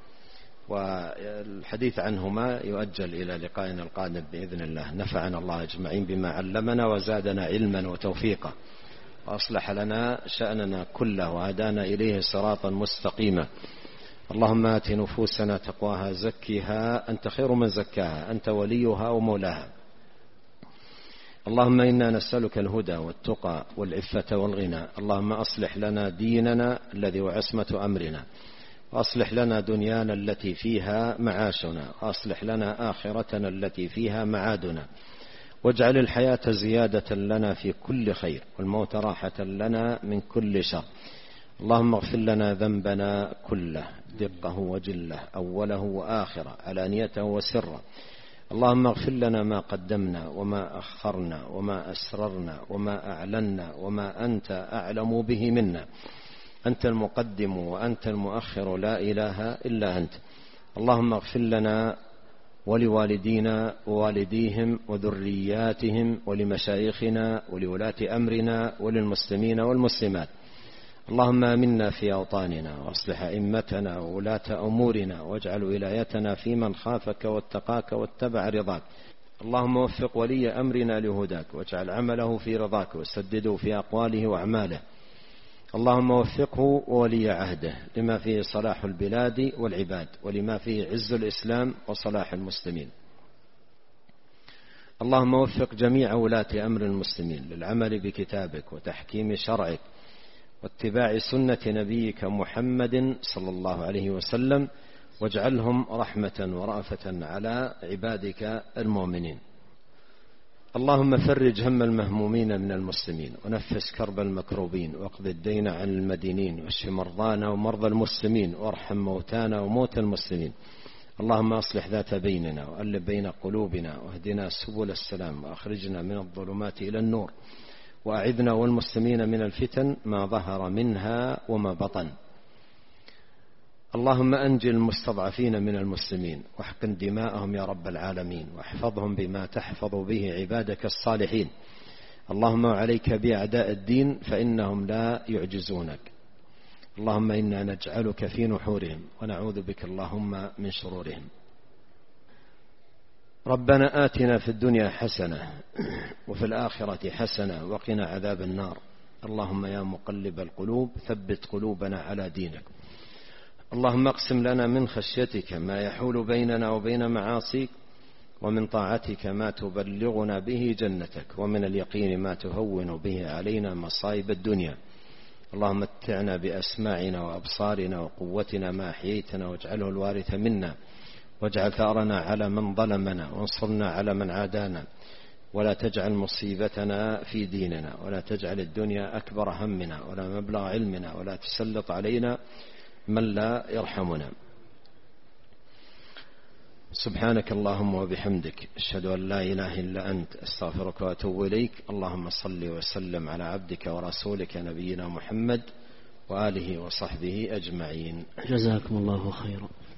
والحديث عنهما يؤجل إلى لقائنا القادم بإذن الله. نفعنا الله أجمعين بما علمنا وزادنا علما وتوفيقا، وأصلح لنا شأننا كله وهدانا إليه صراطا مستقيما. اللهم آت نفوسنا تقواها زكها أنت خير من زكاها أنت وليها ومولاها. اللهم إنا نسألك الهدى والتقى والعفة والغنى. اللهم أصلح لنا ديننا الذي هو عصمة أمرنا، وأصلح لنا دنيانا التي فيها معاشنا، وأصلح لنا آخرتنا التي فيها معادنا، واجعل الحياة زيادة لنا في كل خير والموت راحة لنا من كل شر. اللهم اغفر لنا ذنبنا كله دقه وجله أوله وآخره علانيته وسره. اللهم اغفر لنا ما قدمنا وما أخرنا وما أسررنا وما أعلنا وما أنت أعلم به منا. أنت المقدم وأنت المؤخر، لا إله إلا أنت. اللهم اغفر لنا ولوالدينا ووالديهم وذرياتهم ولمشايخنا ولولاة أمرنا وللمسلمين والمسلمات. اللهم آمنا في أوطاننا واصلح أئمتنا وولاة أمورنا، واجعل ولايتنا في من خافك واتقاك واتبع رضاك. اللهم وفق ولي أمرنا لهداك، واجعل عمله في رضاك، وسدده في أقواله وأعماله. اللهم وفقه وولي عهده لما فيه صلاح البلاد والعباد، ولما فيه عز الإسلام وصلاح المسلمين. اللهم وفق جميع ولاة أمر المسلمين للعمل بكتابك وتحكيم شرعك واتباع سنة نبيك محمد صلى الله عليه وسلم، واجعلهم رحمة ورأفة على عبادك المؤمنين. اللهم فرج هم المهمومين من المسلمين، ونفس كرب المكروبين، واقض الدين عن المدينين، واشف مرضانا ومرضى المسلمين، وارحم موتانا وموتى المسلمين. اللهم أصلح ذات بيننا، وألف بين قلوبنا، واهدنا سبل السلام، وأخرجنا من الظلمات إلى النور، وأعذنا والمسلمين من الفتن ما ظهر منها وما بطن. اللهم أنجل المستضعفين من المسلمين، واحقن دماءهم يا رب العالمين، واحفظهم بما تحفظ به عبادك الصالحين. اللهم عليك بأعداء الدين فإنهم لا يعجزونك. اللهم إنا نجعلك في نحورهم، ونعوذ بك اللهم من شرورهم. ربنا آتنا في الدنيا حسنة وفي الآخرة حسنة وقنا عذاب النار. اللهم يا مقلب القلوب ثبت قلوبنا على دينك. اللهم اقسم لنا من خشيتك ما يحول بيننا وبين معاصيك، ومن طاعتك ما تبلغنا به جنتك، ومن اليقين ما تهون به علينا مصائب الدنيا. اللهم متعنا بأسماعنا وأبصارنا وقوتنا ما أحييتنا، واجعله الوارث منا، واجعل ثأرنا على من ظلمنا، وانصرنا على من عادانا، ولا تجعل مصيبتنا في ديننا، ولا تجعل الدنيا أكبر همنا ولا مبلغ علمنا، ولا تسلط علينا من لا يرحمنا. سبحانك اللهم وبحمدك، أشهد أن لا إله إلا أنت، أستغفرك وأتوب إليك. اللهم صل وسلم على عبدك ورسولك نبينا محمد وآله وصحبه أجمعين. جزاكم الله خيرا.